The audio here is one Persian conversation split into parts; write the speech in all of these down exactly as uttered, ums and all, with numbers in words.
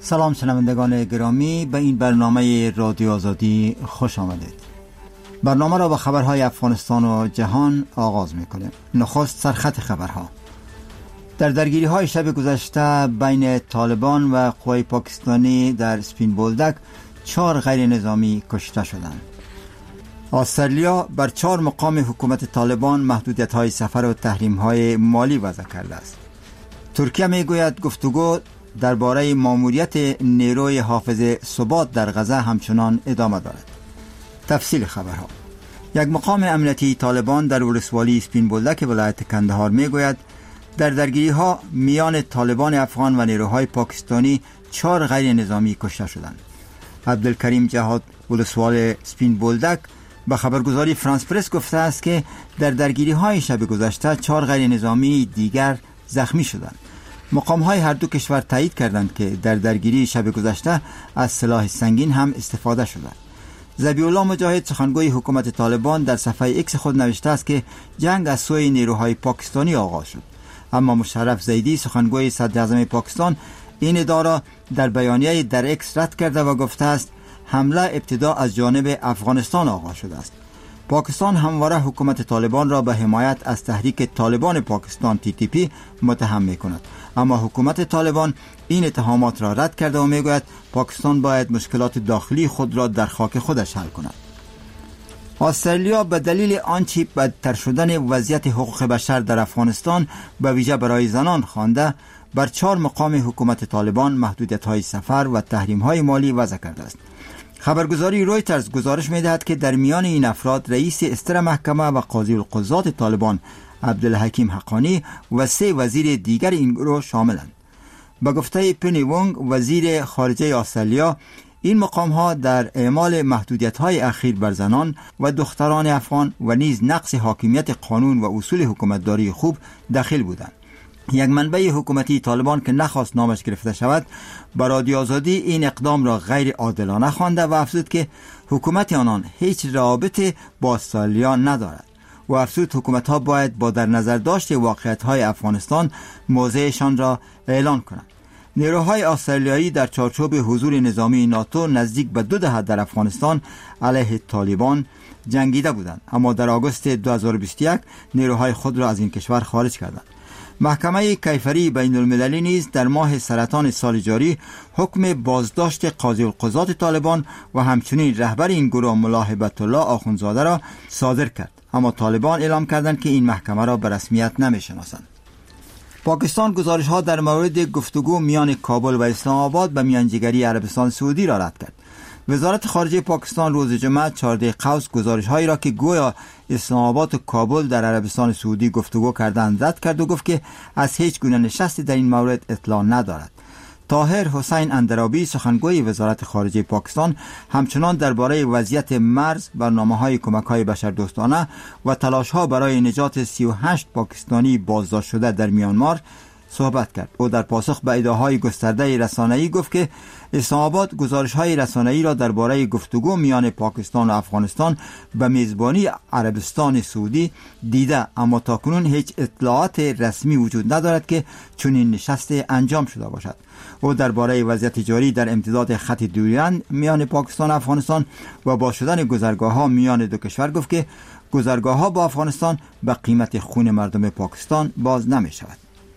سلام شنوندگان گرامی، به این برنامه رادیو آزادی خوش آمدید. برنامه را با خبرهای افغانستان و جهان آغاز می‌کنیم. نخست سرخط خبرها. در درگیری های شب گذشته بین طالبان و قوای پاکستانی در سپین بولدک چهار غیر نظامی کشته شدند. استرالیا بر چهار مقام حکومت طالبان محدودیت های سفر و تحریم های مالی وضع کرده است. ترکیه میگوید گفتگو درباره ماموریت نیروی حافظ ثبات در غزه همچنان ادامه دارد. تفصیل خبرها. یک مقام امنیتی طالبان در ولسوالی سپین بولدک ولایت کندهار میگوید در درگیری ها میان طالبان افغان و نیروهای پاکستانی چهار غیر نظامی کشته شدند. عبدالکریم جهاد ولسوال سپین بولدک به خبرگزاری فرانس پرس گفته است که در درگیری های شب گذشته چهار غیر نظامی دیگر زخمی شدند. مقام های هر دو کشور تایید کردند که در درگیری شب گذشته از سلاح سنگین هم استفاده شده. ذبیح الله مجاهد سخنگوی حکومت طالبان در صفحه ایکس خود نوشته است که جنگ از سوی نیروهای پاکستانی آغاز شد، اما مشرف زیدی سخنگوی صدر اعظم پاکستان این ادعا را در بیانیه در ایکس رد کرده و گفته است حمله ابتدا از جانب افغانستان آغاز شده است. پاکستان همواره حکومت طالبان را به حمایت از تحریک طالبان پاکستان تی تی پی متهم می کند، اما حکومت طالبان این اتهامات را رد کرده و می گوید پاکستان باید مشکلات داخلی خود را در خاک خودش حل کند. استرالیا به دلیل آنچه بدتر شدن وضعیت حقوق بشر در افغانستان به ویژه برای زنان خوانده بر چهار مقام حکومت طالبان محدودیت‌های سفر و تحریم‌های مالی وضع کرده است. خبرگزاری رویترز گزارش می‌دهد که در میان این افراد رئیس استر محکمه و قاضی القضات طالبان عبدالحکیم حقانی و سه وزیر دیگر این گروه شاملند. به گفته پنی وونگ وزیر خارجه استرالیا، این مقام ها در اعمال محدودیت های اخیر بر زنان و دختران افغان و نیز نقض حاکمیت قانون و اصول حکومتداری خوب داخل بودند. یک منبع حکومتی طالبان که نخواست نامش گرفته شود به رادیو آزادی این اقدام را غیر عادلانه خوانده و افزود که حکومت آنان هیچ رابطه با استرالیا ندارد و افزود حکومت ها باید با در نظر داشت واقعیت های افغانستان موضعشان را اعلان کنند. نیروهای استرالیایی در چارچوب حضور نظامی ناتو نزدیک به دو دهه در افغانستان علیه طالبان جنگیده بودند، اما در آگوست دو هزار و بیست و یک نیروهای خود را از این کشور خارج کردند. محکمه کیفری بین المللی نیز در ماه سرطان سال جاری حکم بازداشت قاضی القضات طالبان و همچنین رهبر این گروه ملا هبت الله آخوندزاده را صادر کرد، اما طالبان اعلام کردند که این محکمه را به رسمیت نمی‌شناسند. پاکستان گزارش ها در مورد گفتگو میان کابل و اسلام آباد به میانجیگری عربستان سعودی را رد کرد. وزارت خارجه پاکستان روز جمعه چهارده قوس گزارش هایی را که گویا اسلام آباد و کابل در عربستان سعودی گفتگو کردند رد کرد و گفت که از هیچ گونه نشستی در این مورد اطلاع ندارد. طاهر حسین اندرابی سخنگوی وزارت خارجه پاکستان همچنان درباره وضعیت مرز، برنامه‌های کمک‌های بشردوستانه و تلاش‌ها برای نجات سی و هشت پاکستانی بازداشت شده در میانمار صحبت کرد. او در پاسخ به ادعاهای گسترده رسانه‌ای گفت که اسلام آباد گزارش‌های رسانه‌ای را درباره گفتگو میان پاکستان و افغانستان به میزبانی عربستان سعودی دیده، اما تاکنون هیچ اطلاعات رسمی وجود ندارد که چنین نشستی انجام شده باشد. او درباره وضعیت جاری در امتداد خط دوریان میان پاکستان و افغانستان و با شدن گذرگاه‌ها میان دو کشور گفت که گذرگاه‌ها با افغانستان به قیمت خون مردم پاکستان باز نمی‌شود.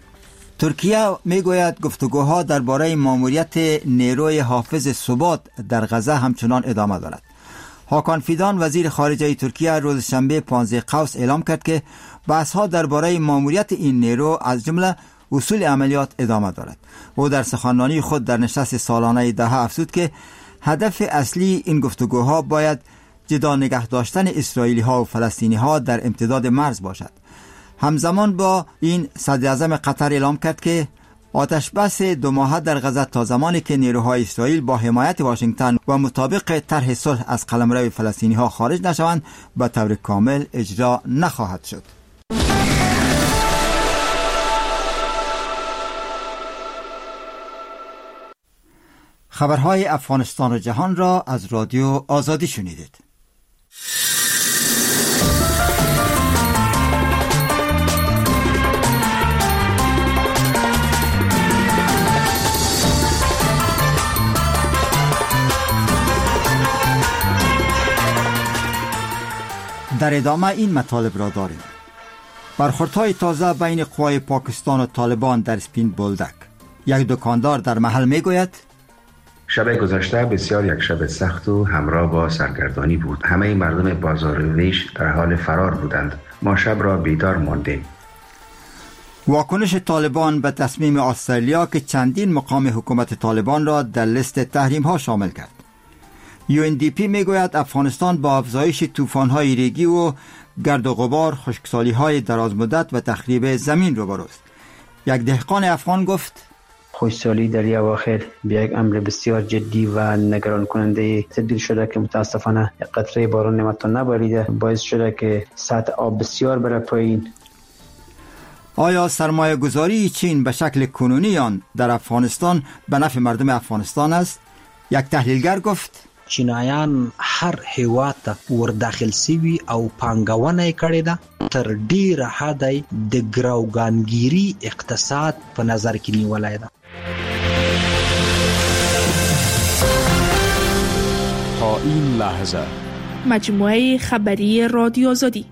ترکیه میگوید گفتگوها درباره ماموریت نیروی حافظ ثبات در غزه همچنان ادامه دارد. هاکان فیدان وزیر خارجه ترکیه روز شنبه پانزده قوس اعلام کرد که بحث‌ها درباره ماموریت این نیرو از جمله اصول عملیات ادامه دارد. او در سخنرانی خود در نشست سالانه دهه افزود که هدف اصلی این گفتگوها باید جدا نگه داشتن اسرائیلی ها و فلسطینی ها در امتداد مرز باشد. همزمان با این صدر اعظم قطر اعلام کرد که آتش بس دو ماهه در غزه تا زمانی که نیروهای اسرائیل با حمایت واشنگتن و مطابق طرح صلح از قلمرو فلسطینی ها خارج نشوند به طور کامل اجرا نخواهد شد. خبرهای افغانستان و جهان را از رادیو آزادی شنیدید. در ادامه این مطالب را داریم. برخوردهای تازه بین قوای پاکستان و طالبان در سپین بولدک. یک دکاندار در محل می گوید شب گذشته بسیار یک شب سخت و همراه با سرگردانی بود. همه مردم بازار ویش در حال فرار بودند. ما شب را بیدار ماندیم. واکنش طالبان به تصمیم استرالیا که چندین مقام حکومت طالبان را در لیست تحریم ها شامل کرد. یو ان دی پی می گوید افغانستان با افزایش طوفان های ریگی و گرد و غبار، خشکسالی های دراز مدت و تخریب زمین روبروست. یک دهقان افغان گفت خشکسالی در این اواخر به یک امر بسیار جدی و نگران کننده تبدیل شده که متاسفانه قطره باران نمتون نباریده، باعث شده که سطح آب بسیار بره پایین. آیا سرمایه گذاری چین به شکل کنونی آن در افغانستان به نفع مردم افغانستان است؟ یک تحلیلگر گفت چینایان هر هیواد ته ور داخل سوي او پانګونه کړې ده، تر ډیره حد د ګراوګانګيري اقتصاد په نظر کې نیولای ده. تا این لحظه مجموعه خبری رادیو آزادی.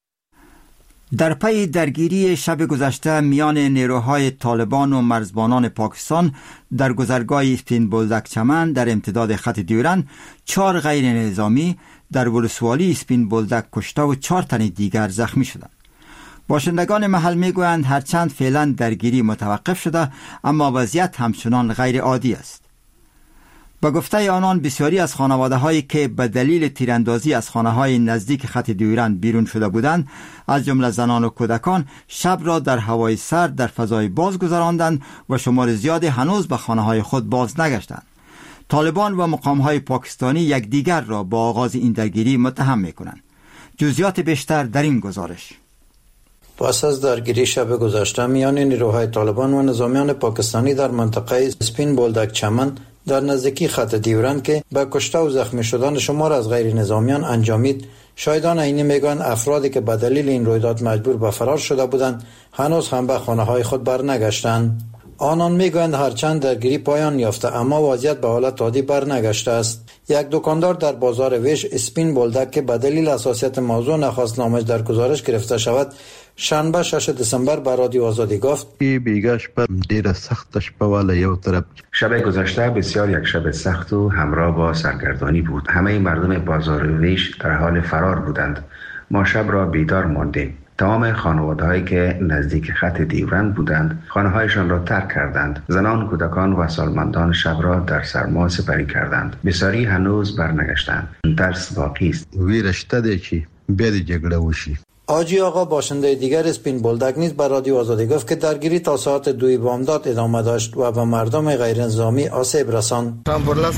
در پی درگیری شب گذشته میان نیروهای طالبان و مرزبانان پاکستان در گذرگاه سپین بولدک چمن در امتداد خط دیورند، چهار غیر نظامی در ولسوالی سپین بولدک کشته و چهار تن دیگر زخمی شدند. باشندگان محل میگویند هرچند فعلا درگیری متوقف شده، اما وضعیت همچنان غیر عادی است. با گفته آنان بسیاری از خانواده هایی که به دلیل تیراندازی از خانه های نزدیک خط دیورند بیرون شده بودند، از جمله زنان و کودکان، شب را در هوای سرد در فضای باز گذراندند و شمار زیادی هنوز به خانه های خود باز نگشتند. طالبان و مقام های پاکستانی یکدیگر را با آغاز این درگیری متهم میکنند. جزئیات بیشتر در این گزارش. پس از درگیری شب گذشته میان نیروهای طالبان و نظامیان پاکستانی در منطقه سپین بولدک چمن در نزدیکی خط دیورند که به کشته و زخمی شدن شمار از غیر نظامیان انجامید، شاهدان عینی میگویند افرادی که به دلیل این رویداد مجبور به فرار شده بودند هنوز هم به خانه های خود برنگشتند. آنان میگویند هرچند درگیری پایان یافته اما وضعیت به حالت عادی برنگشته است. یک دکاندار در بازار ویش اسپین بولدک که به دلیل حساسیت موضوع نخواست نامش در گزارش گرفته شود، شنبه شش دسامبر به رادیو آزادی گفت بیگا شپه ډیره سخت شپه واله یو طرف. شب گذشته بسیار یک شب سخت و همراه با سرگردانی بود. همه مردم بازار ویش در حال فرار بودند. ما شب را بیدار ماندیم. تمام خانواده‌هایی که نزدیک خط دیورند بودند خانه‌هایشان را ترک کردند. زنان، کودکان و سالمندان شب را در سرما سپری کردند. بسیاری هنوز برنگشتند. ترس باقی است. ویرشته دی چې بیا د جګړه وشي. آجی آقا باشنده دیگر اسپین بولدک نیز بر رادیو آزادی گفت که درگیری تا ساعت دوی بامداد ادامه داشت و به مردم غیر نظامی آسیب رساند.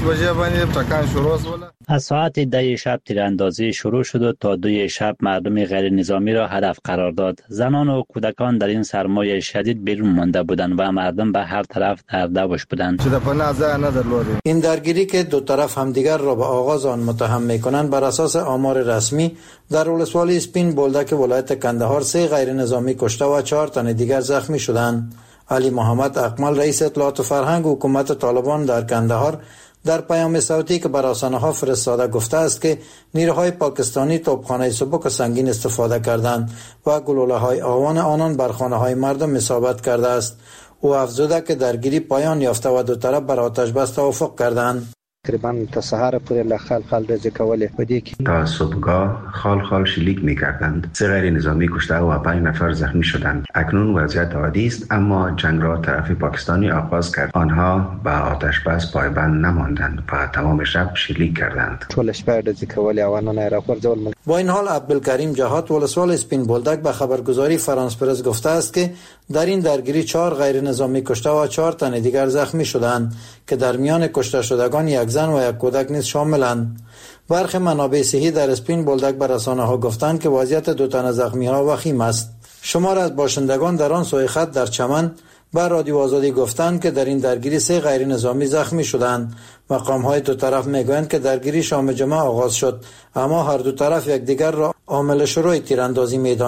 از ساعت ده شب تیراندازی شروع شد و تا دوی شب مردم غیر نظامی را هدف قرار داد. زنان و کودکان در این سرمایه شدید بیرون مانده بودند و مردم به هر طرف در دوش بودند. این درگیری که دو طرف همدیگر را به آغاز آن متهم می‌کنند بر اساس آمار رسمی در ولسوالی اسپین بولدک ولایت کندهار سه غیر نظامی کشته و چهار تن دیگر زخمی شدند. علی محمد اکمل رئیس اطلاعات و فرهنگ حکومت طالبان در کندهار در پیام صوتی که بر رسانه‌ها فرستاده گفته است که نیروهای پاکستانی توپخانه سبک سنگین استفاده کردند و گلوله‌های آوان آنان بر خانه‌های مردم اصابت کرده است. او افزوده که درگیری پایان یافته و دو طرف بر آتش بس توافق کردند. تقریبا تا سهار پورې له خال خال رزق کولې په دې کې تا صبحگاه خال خال شلیک می‌کردند. سه غیر نظامی کشته و پنج نفر زخمی شدند. اکنون وضعیت عادی است اما جنگ را طرف پاکستانی آغاز کرد. آنها به آتش بس پایبند نماندند و تمام شب شلیک کردند. ټول شپه رزق کولې اوانونه را خورځول. با این حال عبدالکریم جهات ولسوال اسپین بولدک به خبرگزاری فرانس پرس گفته است که در این درگیری چهار غیر نظامی کشته و چهار تن دیگر زخمی شدند که در میان کشته شدگان یک زن و یک کودک نیز شاملند. برخی منابع صحی در اسپین بولدک به رسانه‌ها گفتند که وضعیت دو تن زخمی‌ها وخیم است. شمار از باشندگان در آن سوی خط در چمن بر رادیو آزادی گفتند که در این درگیری سه غیر نظامی زخمی شدند. مقام‌های دو طرف میگویند که درگیری شام جمعه آغاز شد اما هر دو طرف یکدیگر را عامل شروع تیراندازی می‌دانند.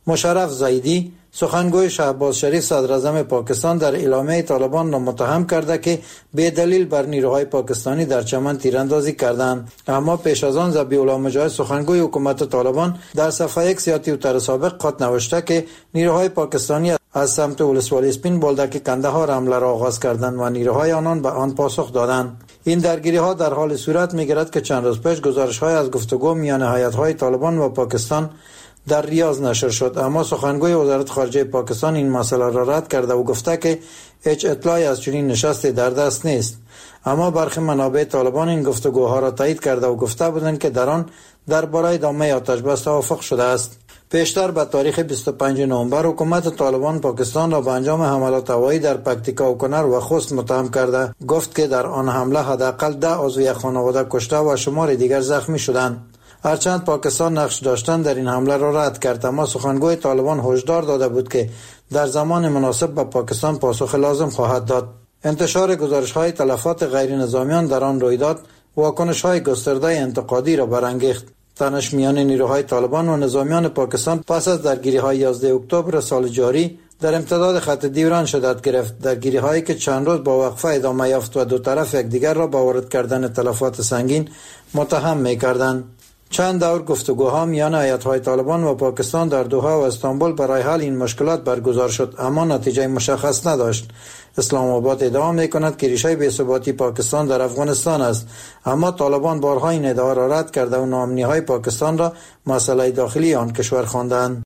مشرف زایدی سخنگوی شهباز شریف صدر اعظم پاکستان در اعلامیه طالبان را متهم کرده که به دلیل بر نیروهای پاکستانی در چمن تیراندازی کردند. اما پیش از آن ذبیح الله مجاهد سخنگوی حکومت طالبان در صفحه یک یا توییتر سابق خود نوشته که نیروهای پاکستانی از سمت ولسوالی سپین بولدک کندهار حمله را آغاز کردند و نیروهای آنان به آن پاسخ دادند. این درگیری ها در حال صورت می‌گیرد که چند روز پیش گزارش های از گفتگو میان هیئت‌های طالبان و پاکستان در ریاض نشر شد، اما سخنگوی وزارت خارجه پاکستان این مسئله را رد کرده و گفته که هیچ اطلاعی از چنین نشستی در دست نیست. اما برخی منابع طالبان این گفتگوها را تایید کرده و گفته بودند که در آن درباره ادامه آتش بس توافق شده است. پیشتر به تاریخ بیست و پنجم نوامبر حکومت طالبان پاکستان را به انجام حملات هوایی در پکتیکا و کنر و خوست متهم کرده. گفت که در آن حمله حداقل ده عضو یک خانواده کشته و شمار دیگر زخمی شدند. هرچند پاکستان نقش داشتن در این حمله را رد کرد، اما سخنگوی طالبان هشدار داده بود که در زمان مناسب به پاکستان پاسخ لازم خواهد داد. انتشار گزارش‌های تلفات غیر نظامیان در آن رویداد واکنش‌های گسترده انتقادی را برانگیخت. تنش میان نیروهای طالبان و نظامیان پاکستان پس از درگیری‌های یازده اکتبر سال جاری در امتداد خط دیوران شدت گرفت، درگیری‌هایی که چند روز با وقفه ادامه یافت و دو طرف یکدیگر را به وارد کردن تلفات سنگین متهم می‌کردند. چند دور گفتگوها میان هیئت‌های طالبان و پاکستان در دوحه و استانبول برای حل این مشکلات برگزار شد، اما نتیجه مشخص نداشت. اسلام آباد ادعا می‌کند که ریشه بی‌ثباتی پاکستان در افغانستان است، اما طالبان بارها این ادعا را رد کرده و ناامنی‌های پاکستان را مسئله داخلی آن کشور خواندند.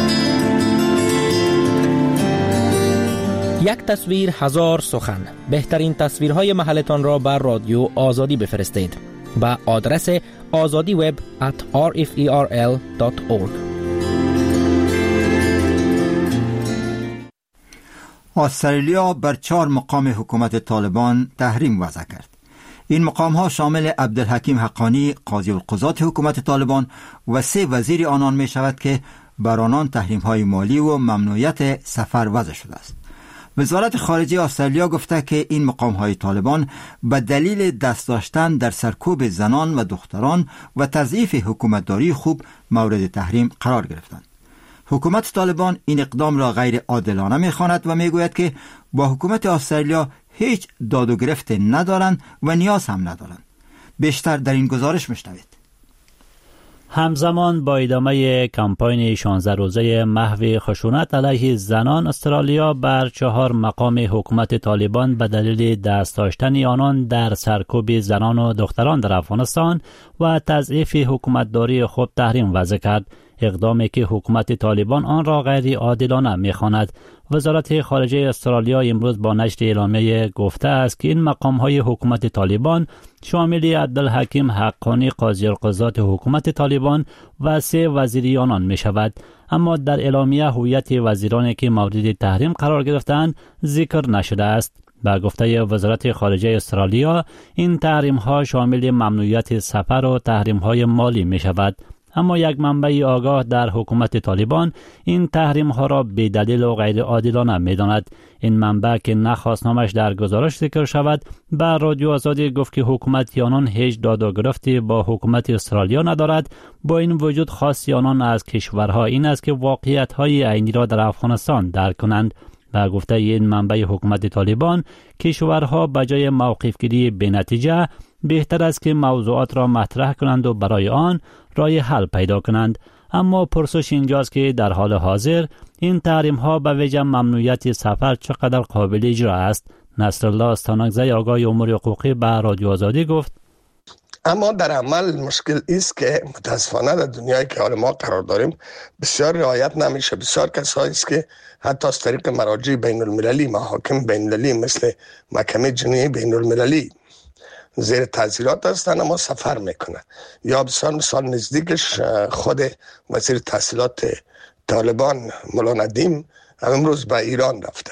یک تصویر هزار سخن. بهترین تصویرهای محلتان را بر رادیو آزادی بفرستید با آدرس آزادی وب ات آر اف ای آر ال دات اورگ. استرالیا بر چهار مقام حکومت طالبان تحریم وضع کرد. این مقام ها شامل عبدالحکیم حقانی قاضی القضات حکومت طالبان و سه وزیر آنان می شود که بر آنان تحریم های مالی و ممنوعیت سفر وضع شده است. وزارت خارجه استرالیا گفته که این مقام‌های طالبان به دلیل دست داشتن در سرکوب زنان و دختران و تضعیف حکومتداری خوب مورد تحریم قرار گرفتند. حکومت طالبان این اقدام را غیر عادلانه می‌خواند و میگوید که با حکومت استرالیا هیچ داد و گرفت ندارند و نیاز هم ندارند. بیشتر در این گزارش میشنوید. همزمان با ادامه کمپاین شانزده روزه محو خشونت علیه زنان، استرالیا بر چهار مقام حکومت طالبان به دلیل دست داشتن آنان در سرکوب زنان و دختران در افغانستان و تضعیف حکومتداری خود تحریم وضع کرد، اقدامی که حکومت طالبان آن را غیر عادلانه می‌خواند. وزارت خارجه استرالیا امروز با نشر اعلامیه گفته است که این مقام‌های حکومت طالبان شامل عبدالحکیم حقانی قاضی القضات حکومت طالبان و سه وزیری آنان می‌شود، اما در اعلامیه هویت وزیرانی که مورد تحریم قرار گرفتند ذکر نشده است. با گفته وزارت خارجه استرالیا، این تحریم‌ها شامل ممنوعیت سفر و تحریم‌های مالی می‌شود. اما یک منبع آگاه در حکومت طالبان این تحریم ها را بی دلیل و غیر عادلانه می داند. این منبع که نخواست نامش در گزارش ذکر شود، به رادیو آزادی گفت که حکومت آنان هیچ داد و گرفتی با حکومت استرالیا ندارد. با این وجود خواست آنان از کشورها این است که واقعیت های عینی را در افغانستان درک کنند. و گفته این منبع حکومت طالبان، کشورها بجای موقف گیری بی نتیجه بهتر است که موضوعات را مطرح کنند و برای آن راه حل پیدا کنند. اما پرسش اینجاست که در حال حاضر این تحریم ها به وجه ممنوعیت سفر چقدر قابل اجرا است. نصرالله استانکزی آگاه امور حقوقی به رادیو آزادی گفت: اما در عمل مشکل است که متاسفانه در دنیایی که حال ما قرار داریم بسیار رعایت نمیشه. بسیار کسایی است که حتی از طریق مراجع بین المللی، محاکم بین المللی مثل محکمه جنایی بین المللی زیر تعزیرات هستند اما سفر میکنند. یا بسیار مثال نزدیکش خود وزیر تحصیلات طالبان مولا ندیم امروز به ایران رفتن.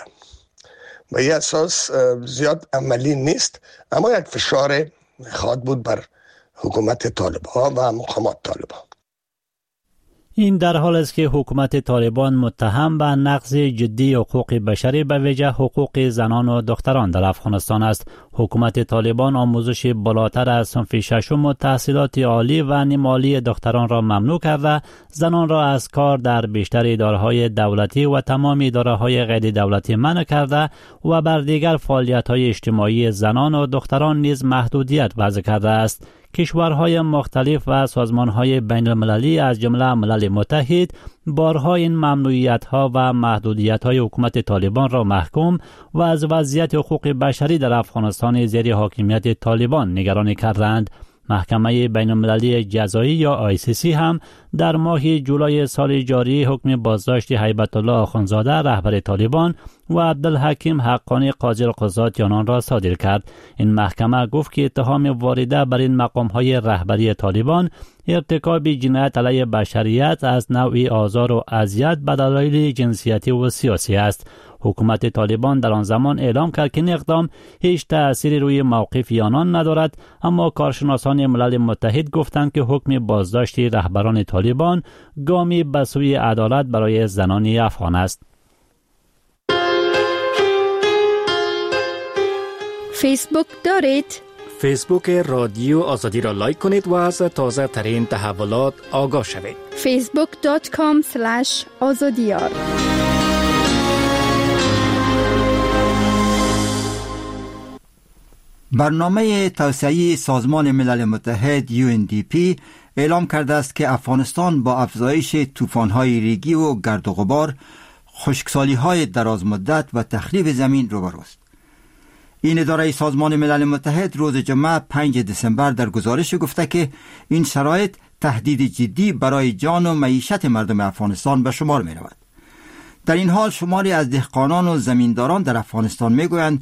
به این اساس زیاد عملی نیست، اما یک فشار خواهد بود بر حکومت طالبان و مقامات طالبان. این در حال است که حکومت طالبان متهم به نقض جدی حقوق بشری به ویژه حقوق زنان و دختران در افغانستان است. حکومت طالبان آموزش بالاتر از صنف ششم و تحصیلات عالی و نیمعالی دختران را ممنوع کرده، زنان را از کار در بیشتر اداره‌های دولتی و تمام اداره‌های غیر دولتی منع کرده و بر دیگر فعالیت‌های اجتماعی زنان و دختران نیز محدودیت وضع کرده است. کشورهای مختلف و سازمانهای بین المللی از جمله ملل متحد بارها این ممنوعیت‌ها و محدودیت‌های حکومت طالبان را محکوم و از وضعیت حقوق بشری در افغانستان زیر حاکمیت طالبان نگرانی کردند. محکمه بین المللی جزایی یا آی سی سی هم در ماه جولای سال جاری حکم بازداشت هیبت الله آخوندزاده رهبر طالبان و عبدالحکیم حقانی قاضی القضات آنان را صادر کرد. این محکمه گفت که اتهام وارده بر این مقام‌های رهبری طالبان ارتکاب جنایت علیه بشریت از نوع آزار و اذیت به دلایل جنسیتی و سیاسی است. حکومت طالبان در آن زمان اعلام کرد که این اقدام هیچ تأثیری روی موقف آنان ندارد، اما کارشناسان ملل متحد گفتند که حکم بازداشت رهبران طالبان گامی به سوی عدالت برای زنان افغان است. فیسبوک دارید؟ فیسبوک رادیو آزادی را لایک کنید و از تازه ترین تحولات آگاه شوید. فیسبوک دات کام اسلش آزادیار. برنامه توسعه سازمان ملل متحد یو ان دی پی اعلام کرده است که افغانستان با افزایش طوفان‌های ریگی و گرد و غبار، خشکسالی‌های دراز مدت و تخریب زمین روبروست. این اداره سازمان ملل متحد روز جمعه پنج دسامبر در گزارش گفته که این شرایط تهدید جدی برای جان و معیشت مردم افغانستان به شمار می رود. در این حال شماری از دهقانان و زمینداران در افغانستان می گویند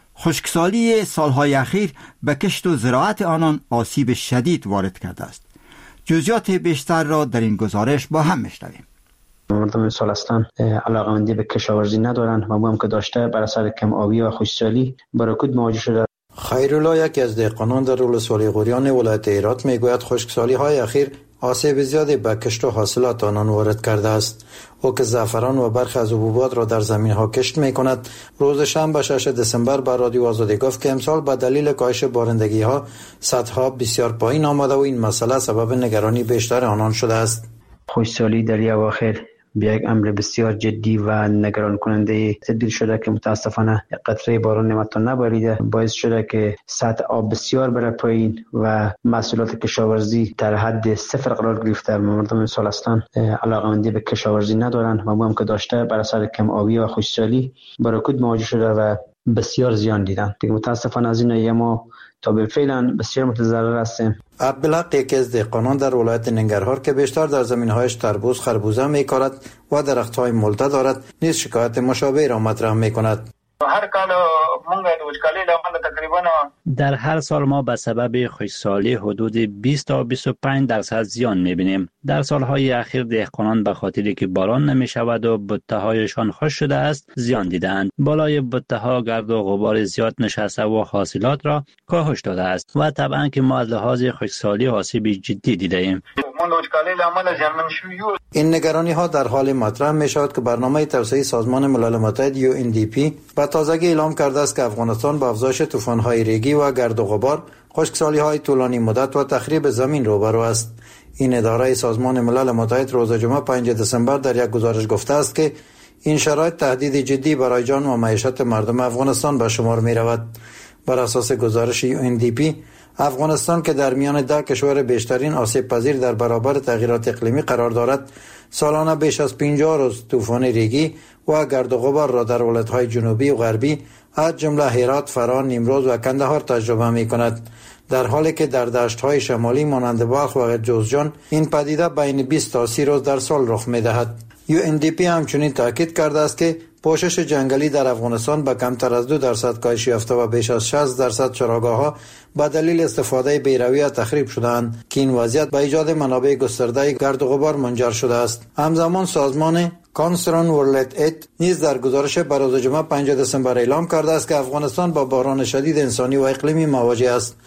خشکسالی سالهای اخیر به کشت و زراعت آنان آسیب شدید وارد کرده است. جزئیات بیشتر را در این گزارش با هم میشنویم. مردم سالستان علاقه‌مندی به کشاورزی ندارند و هم که داشته بر اثر کم آبی و خشکسالی با رکود مواجه شده. خیرالله یکی از دهقانان در ولسوالی غوریان ولایت هرات میگوید خشکسالی‌های اخیر آسیب زیادی به کشت و حاصلات آنان وارد کرده است. او که زعفران و برخی از حبوبات را در زمین‌ها کشت می‌کند، روز شنبه ششم دسامبر به رادیو آزادی گفت که امسال به دلیل کاهش بارندگی‌ها سطح‌ها بسیار پایین آمده و این مسئله سبب نگرانی بیشتر آنان شده است. خشکسالی در اواخر به یک امر بسیار جدی و نگران کننده تبدیل شده که متاسفانه قطره باران نمتون نباریده، باعث شده که سطح آب بسیار بره پایین و محصولات کشاورزی در حد صفر قرار گرفته. مردم سالستان علاقه‌مندی به کشاورزی ندارند و هم که داشته بر اثر کم آبی و خشکسالی با رکود مواجه شده و بسیار زیان دیدن. دیگه متاسفانه از این ما تا به فعلا بسیار متضرر هستیم. عبدالحق یکی از دهقانان در ولایت ننگرهار که بیشتر در زمین‌هایش تربوز خربوزه می‌کارد و درخت‌های ملته دارد، نیز شکایت مشابه را مطرح می‌کند. هر کال مونږ د وچکالۍ له امله تقریبا در هر سال ما به سبب خشکسالی حدود بیست تا بیست و پنج درصد زیان می‌بینیم. در سالهای اخیر دهقانان به خاطر که باران نمی‌شود و بته‌هایشان خشک شده است زیان دیدند. بالای بته‌ها گرد و غبار زیاد نشسته و حاصلات را کاهش داده است و طبعاً که ما از لحاظ خشکسالی آسیب جدی دیده‌ایم. این نگرانی ها در حال مطرح می شود که برنامه توسعه سازمان ملل متحد یو ان دی پی به تازگی اعلام کرده است که افغانستان با افزایش طوفان های ریگی و گرد و غبار، خشکسالی های طولانی مدت و تخریب زمین روبرو است. این اداره سازمان ملل متحد روز جمعه پنج دسامبر در یک گزارش گفته است که این شرایط تهدید جدی برای جان و معیشت مردم افغانستان به شمار می رود. بر اساس گزارش یو ان دی پی، افغانستان که در میان ده کشور بیشترین آسیب پذیر در برابر تغییرات اقلیمی قرار دارد، سالانه بیش از پنجاه روز طوفان ریگی و گرد و غبار را در ولایت‌های جنوبی و غربی از جمله هرات، فران، نیمروز و کندهار تجربه می‌کند، در حالی که در دشت‌های شمالی مانند بلخ و جوزجان این پدیده بین بیست تا سی روز در سال رخ می‌دهد. یو ان دی پی همچنین تاکید کرده است که پوشش جنگلی در افغانستان به کمتر از دو درصد کاهش یافته و بیش از شصت درصد چراگاه‌ها به دلیل استفاده بیرویه تخریب شده‌اند که این وضعیت به ایجاد منابع گسترده گرد و غبار منجر شده است. همزمان سازمان کانسرن ورلد اید نیز در گزارش بر روز جمعه پنج دسامبر اعلام کرده است که افغانستان با بحران شدید انسانی و اقلیمی مواجه است.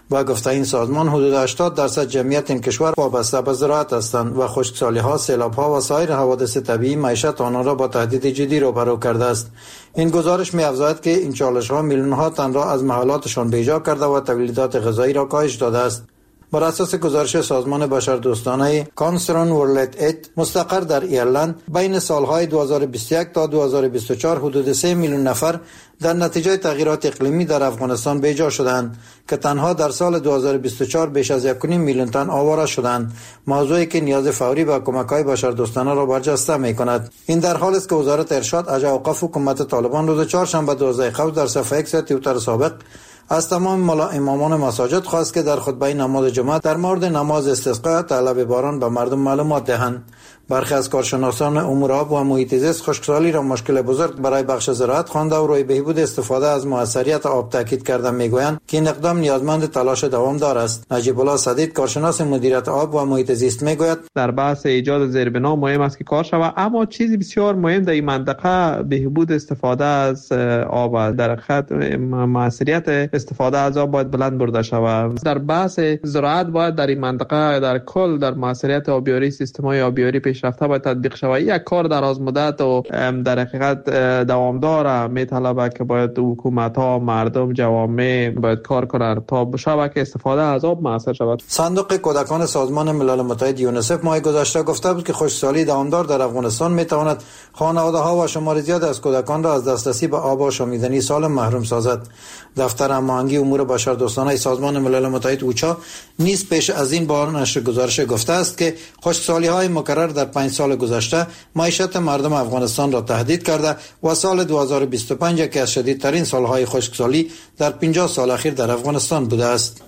با گفته این سازمان حدود هشتاد درصد جمعیت این کشور وابسته به زراعت هستند و خشکسالی‌ها، سیلاب‌ها و سایر حوادث طبیعی معیشت آنها را با تهدید جدی روبرو کرده است. این گزارش می‌افزاید که این چالش‌ها میلیون‌ها تن را از محلاتشان بیجا کرده و تولیدات غذایی را کاهش داده است. بر اساس گزارش سازمان بشردوستانه کانسرن ورلد اید مستقر در ایرلند بین سالهای دو هزار و بیست و یک تا دو هزار و بیست و چهار حدود سه میلیون نفر در نتیجه تغییرات اقلیمی در افغانستان بیجا شدند که تنها در سال دو هزار و بیست و چهار بیش از یک و نیم میلیون تن آواره شدند، موضوعی که نیاز فوری به کمک‌های بشردوستانه را برجسته می‌کند. این در حالی است که وزارت ارشاد از اوقاف حکومت طالبان روز چهارشنبه دوازده خرداد در صفحه ایکس توییتر سابق از تمام ملا امامان مساجد خواست که در خطبه نماز جمعه در مورد نماز استسقا طلب باران به مردم معلومات دهند. برخی از کارشناسان امور آب و محیط زیست خشکسالی را مشکل بزرگ برای بخش زراعت خوانده و روی بهبود استفاده از موثریت آب تاکید کرده میگویند که این اقدام نیازمند تلاش دوامدار است. نجیب الله صدید کارشناس مدیریت آب و محیط زیست میگوید در بحث ایجاد زیربنا مهم است که کار شود، اما چیزی بسیار مهم در این منطقه بهبود استفاده از آب. در حقیقت موثریت استفاده از آب باید بلند برده شود. در بحث زراعت باید در این منطقه در کل در موثریت آبیاری سیستم‌های آبیاری پیشرفته باید تطبیق شود. یک کار دراز مدت و در حقیقت دوامدار میطلبه که باید حکومت‌ها، مردم، جوامع باید کار کنند تا بشه که استفاده از آب موثر شود. صندوق کودکان سازمان ملل متحد یونیسف ماه گذشته گفته بود که خشکسالی دوامدار در افغانستان میتواند خانواده‌ها و شمار زیاد از کودکان را از دسترسی به آب و شامیدنی سالم محروم سازد. دفتر هماهنگی امور بشردوستانه سازمان ملل متحد اوچا نیز پیش از این بار نشر گزارش گفته است که خشکسالی‌های مکرر در پنج سال گذشته معیشت مردم افغانستان را تهدید کرده و سال دو هزار و بیست و پنج که از شدیدترین سالهای خشکسالی در پنجاه سال اخیر در افغانستان بوده است.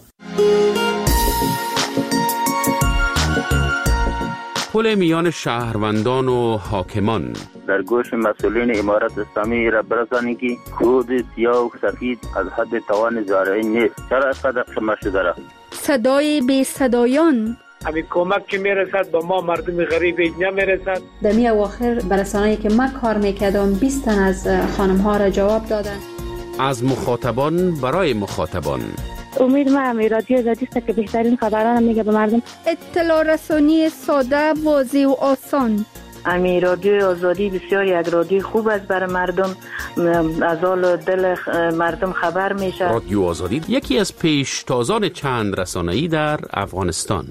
پل میان شهروندان و حاکمان در گوش مسئولین امارت اسلامی را برسانید که کود سیاه و سفید از حد توان زارعی نیست. چرا اینقدر خمه شده را؟ صدای بی صدایان همین کمک که میرسد به ما مردم غریب نمیرسد. در می اواخر برسانه‌ای که من کار میکردم بیست تن از خانم ها را جواب دادن. از مخاطبان برای مخاطبان امید ما همی رادیو آزادی است که بهترین خبران میگه به مردم. اطلاع رسانی ساده، واضح و آسان. امی رادیو آزادی بسیار یک رادیو خوب است برای مردم، از حال دل مردم خبر میشه. رادیو آزادی یکی از پیشتازان چند رسانه‌ای در افغانستان.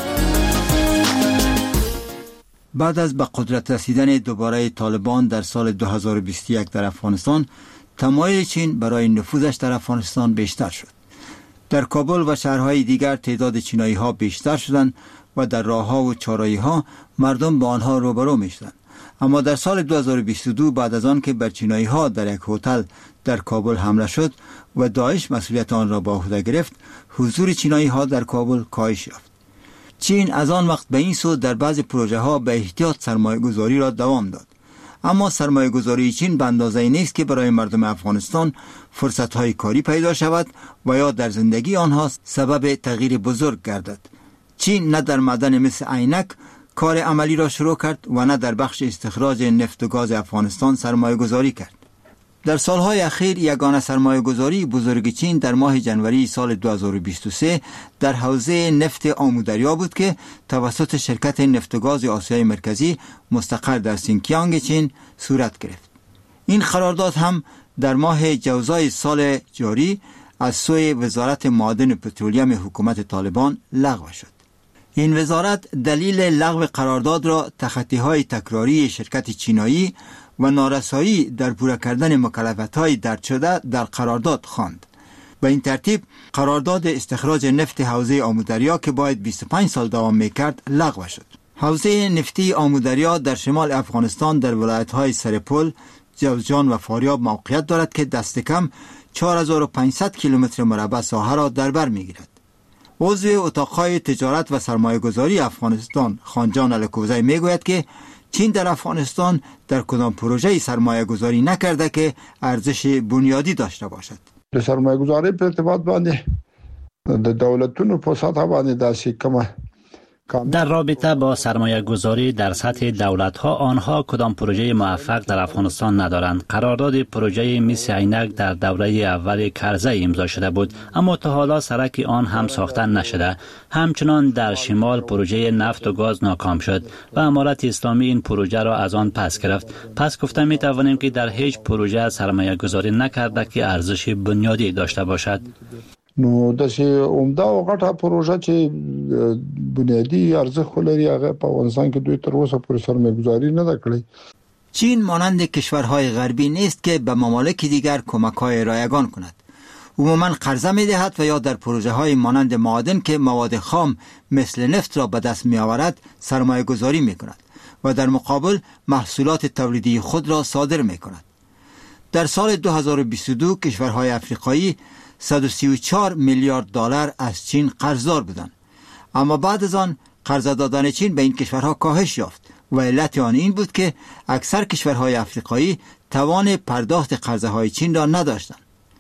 بعد از به قدرت رسیدن دوباره طالبان در سال دو هزار و بیست و یک در افغانستان، تمایل چین برای نفوذش در افغانستان بیشتر شد. در کابل و شهرهای دیگر تعداد چینایی ها بیشتر شدند و در راه ها و چهارراهی ها مردم با آنها روبرو می شدند. اما در سال دو هزار و بیست و دو بعد از آن که بر چینایی ها در یک هتل در کابل حمله شد و داعش مسئولیت آن را به عهده گرفت، حضور چینایی ها در کابل کاهش یافت. چین از آن وقت به این سو در بعضی پروژه ها به احتیاط سرمایه گذاری را دوام داد. اما سرمایه گذاری چین به اندازه نیست که برای مردم افغانستان فرصت های کاری پیدا شود و یا در زندگی آنها سبب تغییر بزرگ گردد. چین نه در معدن مثل عینک کار عملی را شروع کرد و نه در بخش استخراج نفت و گاز افغانستان سرمایه گذاری کرد. در سالهای اخیر یگانه سرمایه گذاری بزرگ چین در ماه جنوری سال دو هزار و بیست و سه در حوزه نفت آمودریا بود که توسط شرکت نفت و گاز آسیای مرکزی مستقر در سینکیانگ چین صورت گرفت. این قرارداد هم در ماه جوزای سال جاری از سوی وزارت معادن و پترولیم حکومت طالبان لغو شد. این وزارت دلیل لغو قرارداد را تخطی‌های تکراری شرکت چینایی و نارسایی در پورا کردن مکلفیت‌های درج شده در قرارداد خواند. به این ترتیب قرارداد استخراج نفت حوزه آمودریا که باید بیست و پنج سال دوام می‌کرد لغو شد. حوزه نفتی آمودریا در شمال افغانستان در ولایت‌های سرپل، جوزجان و فاریاب موقعیت دارد که دست کم چهار هزار و پانصد کیلومتر مربع ساحه را در بر می‌گیرد. عضو اتاق‌های تجارت و سرمایه‌گذاری افغانستان خانجان الکوزی میگوید که چین در افغانستان در کدام پروژه سرمایه گذاری نکرده که ارزش بنیادی داشته باشد. سرمایه گذاری په ارتباط باندې د دولتونو په سطح باندې داسې کومه در رابطه با سرمایه گذاری در سطح دولت ها، آنها کدام پروژه موفق در افغانستان ندارند. قرارداد پروژه میس عینک در دوره اول کرزی امضا شده بود، اما تا حالا سرک آن هم ساخته نشده. همچنان در شمال پروژه نفت و گاز ناکام شد و امارت اسلامی این پروژه را از آن پس گرفت. پس گفته می توانیم که در هیچ پروژه سرمایه گذاری نکرده که ارزش بنیادی داشته باشد. نو د سی عمده او غټه پروژه چې بنیادی ارزښت لري هغه په افغانستان کې دوی تر اوسه پورې سرمایه‌گذاری نه کړې. چین مانند کشورهای غربی نیست که به ممالک دیگر کمک‌های رایگان کند. عموما قرضه می‌دهد و یا در پروژه‌های مانند معادن که مواد خام مثل نفت را به دست می‌آورد سرمایه‌گذاری می‌کند و در مقابل محصولات تولیدی خود را صادر می‌کند. در سال دو هزار و بیست و دو کشورهای افریقایی صد و سی و چهار میلیارد دلار از چین قرضدار بودند، اما بعد از آن قرض دادن چین به این کشورها کاهش یافت و علت آن این بود که اکثر کشورهای افریقایی توان پرداخت قرضهای چین را نداشتند.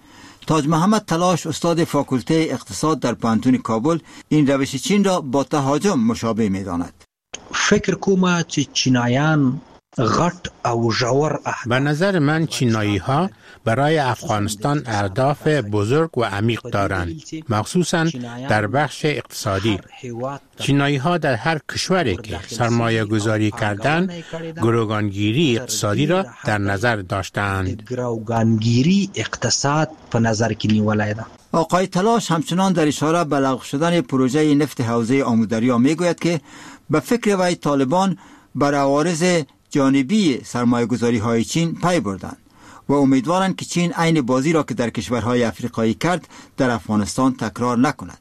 تاج محمد تلاش، استاد فاکولته اقتصاد در پوهنتون کابل، این روش چین را با تهاجم مشابه می‌داند. فکر کومه چې چینایان غټ او ژور به نظر من چینایی ها برای افغانستان اهداف بزرگ و عمیق دارند، مخصوصا در بخش اقتصادی. چینایی ها در هر کشوری که سرمایه گذاری کردند گروگانگیری اقتصادی را در نظر داشتند. گروگانگیری اقتصاد په نظر کې نیولای ده. آقای تلاش همچنان در اشاره به لغو شدن پروژه نفت حوزه آمودریا میگوید که به فکر وی طالبان بر عوارض جانبی سرمایه گذاری های چین پی بردند و امیدوارند که چین عین بازی را که در کشورهای افریقایی کرد در افغانستان تکرار نکند.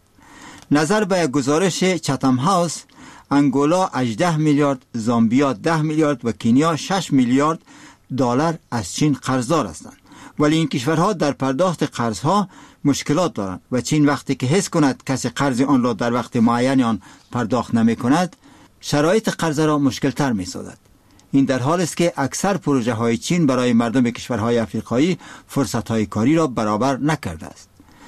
نظر به گزارش چاتم هاوس، انگولا هجده میلیارد، زامبیا ده میلیارد و کنیا شش میلیارد دلار از چین قرضدار هستند، ولی این کشورها در پرداخت قرضها مشکلات دارند و چین وقتی که حس کند کسی قرض آن را در وقت معین آن پرداخت نمی کند، شرایط قرض را مشکل تر می سازد. این در حال است که اکثر پروژه های چین برای مردم کشورهای افریقایی فرصت های کاری را برابر نکرده است.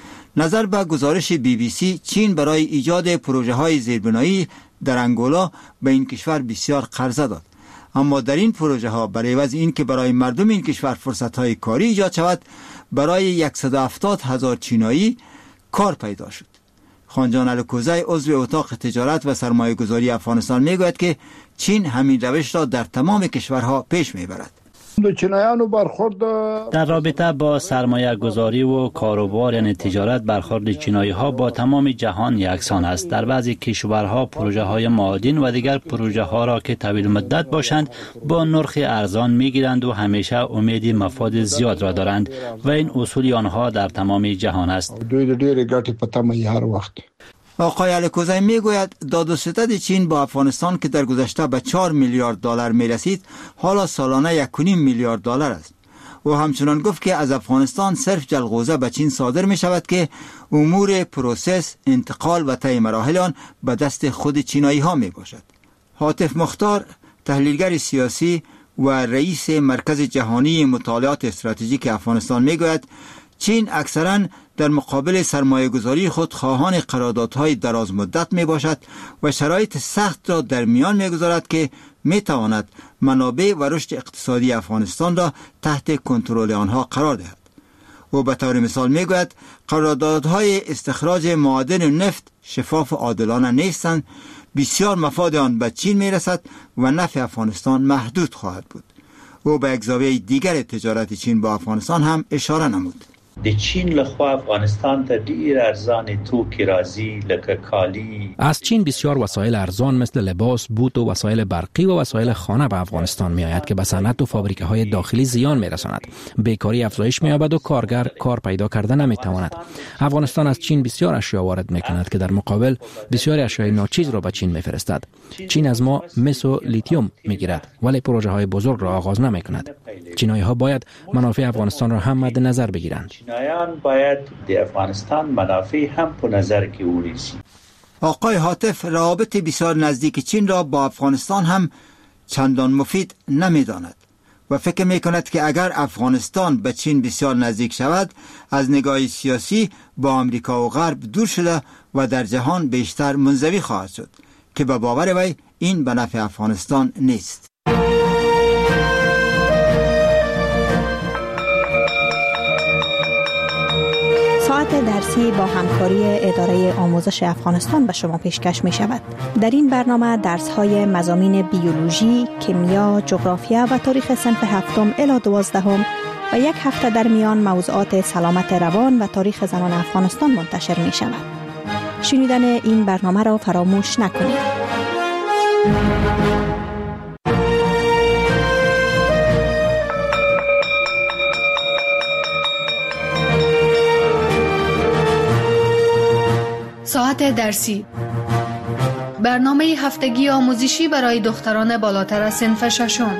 نظر به گزارش بی بی سی، چین برای ایجاد پروژه های زیربنایی در انگولا به این کشور بسیار قرضه داد، اما در این پروژه ها برای عوض این که برای مردم این کشور فرصت های کاری ایجاد شود، برای صد و هفتاد هزار چینایی کار پیدا شد. خانجان الکوزی، عضو اتاق تجارت و سرمایه گذاری افغانستان میگوید که چین همین روش را در تمام کشورها پیش میبرد. در رابطه با سرمایه گذاری و کاروبار یعنی تجارت، برخورد چینایی ها با تمام جهان یکسان است. در بعضی کشورها پروژه های معادن و دیگر پروژه ها را که طویل مدت باشند با نرخ ارزان میگیرند و همیشه امید مفاد زیاد را دارند و این اصول آنها در تمام جهان است. آقای الکوزی میگوید داد و ستد چین با افغانستان که در گذشته به چهار میلیارد دلار میرسید، حالا سالانه یک و نیم میلیارد دلار است. و همچنان گفت که از افغانستان صرف جلغوزه به چین صادر می شود که امور پروسس، انتقال و طی مراحل آن به دست خود چینایی ها می باشد. حاتف مختار، تحلیلگر سیاسی و رئیس مرکز جهانی مطالعات استراتژیک افغانستان میگوید چین اکثراً در مقابل سرمایه گذاری خود خواهان قراردادهای دراز مدت می باشد و شرایط سخت را در میان می گذارد که می تواند منابع و رشد اقتصادی افغانستان را تحت کنترل آنها قرار دهد. او به طور مثال می گوید قراردادهای استخراج معادن و نفت شفاف و عادلانه نیستند، بسیار مفاد آن به چین می رسد و نفع افغانستان محدود خواهد بود. او به یک زاویه دیگر تجارت چین با افغانستان هم اشاره نمود. د چین لخوا افغانستان ته ډیر ارزان توکي راځي لکه کالی. از چین بسیار وسایل ارزان مثل لباس، بوت و وسایل برقی و وسایل خانه به افغانستان می آید که به صنعت و فابریکه های داخلی زیان می رساند. بیکاری افزایش می یابد و کارگر کار پیدا کرده نمی تواند. افغانستان از چین بسیار اشیا وارد می کند که در مقابل بسیار اشیای ناچیز را به چین می فرستد. چین از ما مس و لیتیوم می گیرد ولی پروژه های بزرگ را آغاز نمی کند. چینایی ها باید منافع افغانستان را هم مد نظر بگیرند. چینایان باید د افغانستان منافع هم په نظر کې ونیسي. آقای حاتف روابط بسیار نزدیک چین را با افغانستان هم چندان مفید نمی‌داند و فکر می‌کند که اگر افغانستان به چین بسیار نزدیک شود، از نگاه سیاسی با آمریکا و غرب دور شده و در جهان بیشتر منزوی خواهد شد. که به باور وی این به نفع افغانستان نیست. ساعت درسی با همکاری اداره آموزش افغانستان به شما پیشکش می شود. در این برنامه درس های مضامین بیولوژی، کیمیا، جغرافیا و تاریخ صنف هفتم الی دوازدهم و یک هفته در میان موضوعات سلامت روان و تاریخ زنان افغانستان منتشر می شود. شنیدن این برنامه را فراموش نکنید. ساعت درسی، برنامه هفتگی آموزشی برای دختران بالاتر از صنف ششم.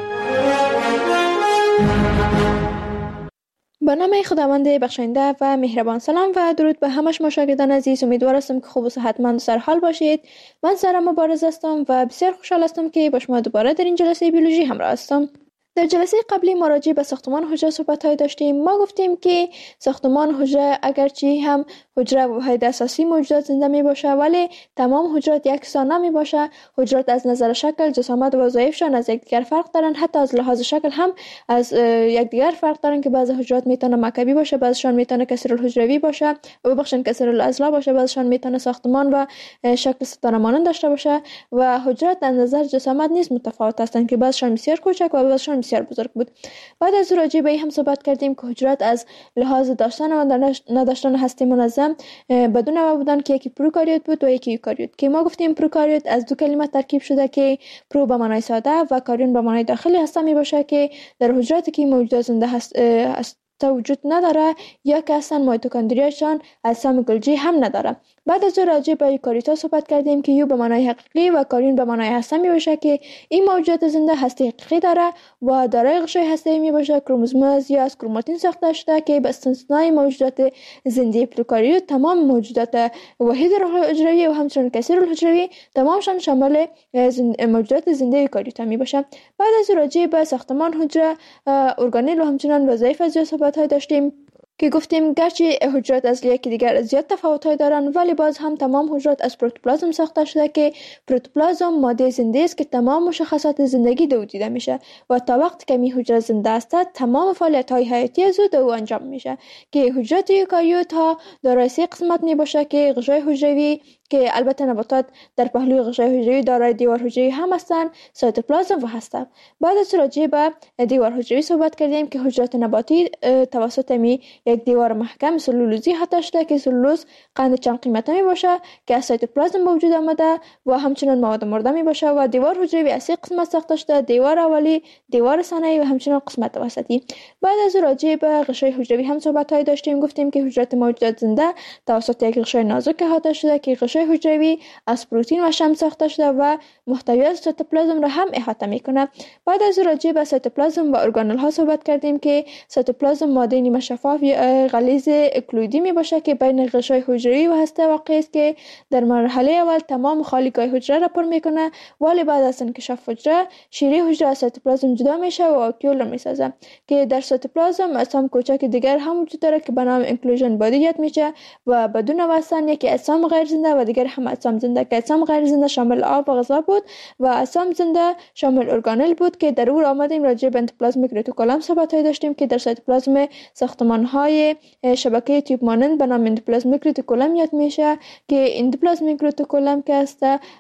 با نام خداوند بخشنده و مهربان. سلام و درود به همه شما شاگردان عزیز. امیدوار هستم که خوب و صحتمند و سرحال باشید. من سارا مبارز هستم و بسیار خوشحال هستم که با شما دوباره در این جلسه بیولوژی همراه هستم. در جلسه قبلی ما راجع به ساختمان حجره صحبت‌های داشتیم. ما گفتیم که ساختمان حجره اگرچه هم حجره واحد اساسی موجودات زنده می باشه، ولی تمام حجرات یکسان نمی باشه. حجرات از نظر شکل، جسامت و وظایفشان از یکدیگر فرق دارن. حتی از لحاظ شکل هم از یکدیگر فرق دارن که بعضی حجرات میتونه مکعبی باشه، بعضیشان میتونه کسرالحجروی باشه و بخشن کسرالعضله باشه، بعضیشان میتونه ساختمان و شکل ستاره مانند داشته باشه. و حجرات از نظر جسامت نیز متفاوت هستند که بعضیشان بسیار کوچک و بعضیشان بسیار بزرگ بود. بعد از راجع به این هم صحبت کردیم که حجرات از لحاظ داشتن و نداشتن هسته منظم به دو نوع بودن که یکی پروکاریوت بود و یکی یوکاریوت. که ما گفتیم پروکاریوت از دو کلمه ترکیب شده که پرو به معنای ساده و کاریون به معنای داخلی هسته می باشه که در حجراتی که موجودات زنده هست, هست وجود نداره یا که اصلا میتوکندریاشان اجسام گلجی هم نداره. بعد از راجع به یوکاریوتا صحبت کردیم که یو به معنای حقیقی و کاریون به معنای هسته می باشه که این موجودات زنده هسته حقیقی داره و دارای غشای هسته‌ای می باشه. کروموزوم یا از کروماتین ساخته شده که به استثنای موجودات زنده پروکاریوت تمام موجودات وحید حجروی و همچنین کثیرالحجروی تمامشان شامل موجودات زنده یوکاریوت می باشه. بعد از راجع به ساختمان حجره، ارگانل و همچنین وظایف از صحبت های داشتیم که گفتیم گرچه حجرات از یکی دیگر زیاد تفاوت‌های دارن، ولی باز هم تمام حجرات از پروتوپلازم ساخته شده که پروتوپلازم ماده زنده است که تمام مشخصات زندگی دو دیده میشه و تا وقتی که می حجره زنده است تمام فعالیت‌های حیاتی از او انجام میشه. که حجرات یوکاریوت ها دارای سه قسمت می باشه که غشای حجروی که البته نباتات در پهلوی غشای حجروی دارای دیوار حجروی هم هستند، سایتوپلازم و هسته. بعد از راجع به دیوار حجروی صحبت کردیم که حجرات نباتی توسط می یک دیوار محکم سلولوزی حتی شده که سلولوز قند چند قیمته می باشه که از سایتوپلازم به وجود آمده و همچنین مواد مرده می باشه. و دیوار حجروی از سه قسمت ساخته شده: دیوار اولی، دیوار ثانوی و همچنین قسمت وسطی. بعد از راجع به غشای حجروی هم صحبت های داشتیم. گفتیم که حجرات موجودات زنده توسط یک غشای نازک احاطه شده که غشای حجروی از پروتئین و شحم ساخته شده و محتویات سایتوپلازم را هم احاطه میکنه. بعد از راجع به سایتوپلازم و ارگانل ها صحبت کردیم که سایتوپلازم ماده نیمه شفاف غلیظ اکلویدی می باشه که بین غشای حجروی و هسته واقع است که در مرحله اول تمام خالیگاه حجره را پر میکنه، ولی بعد از انکشاف حجره شیره حجره از سایتوپلازم جدا میشه و آکیول را میسازه. که در سایتوپلازم اجسام کوچک دیگر هم وجود داره که به نام انکلوژن بادی یاد میشه و بدون واسطه یکی اجسام غیر زنده و دیگر هم اجسام زنده که اجسام غیر زنده شامل آب و غذا بود و اجسام زنده شامل ارگانل بود. که در اون آمدیم راجع به اندوپلازمیک ریتیکولوم صحبت داشتیم که در سایتوپلازم ساختمان های شبکه تیوب مانند به نام اندوپلازمیک ریتیکولوم یاد میشه. که اندوپلازمیک ریتیکولوم که است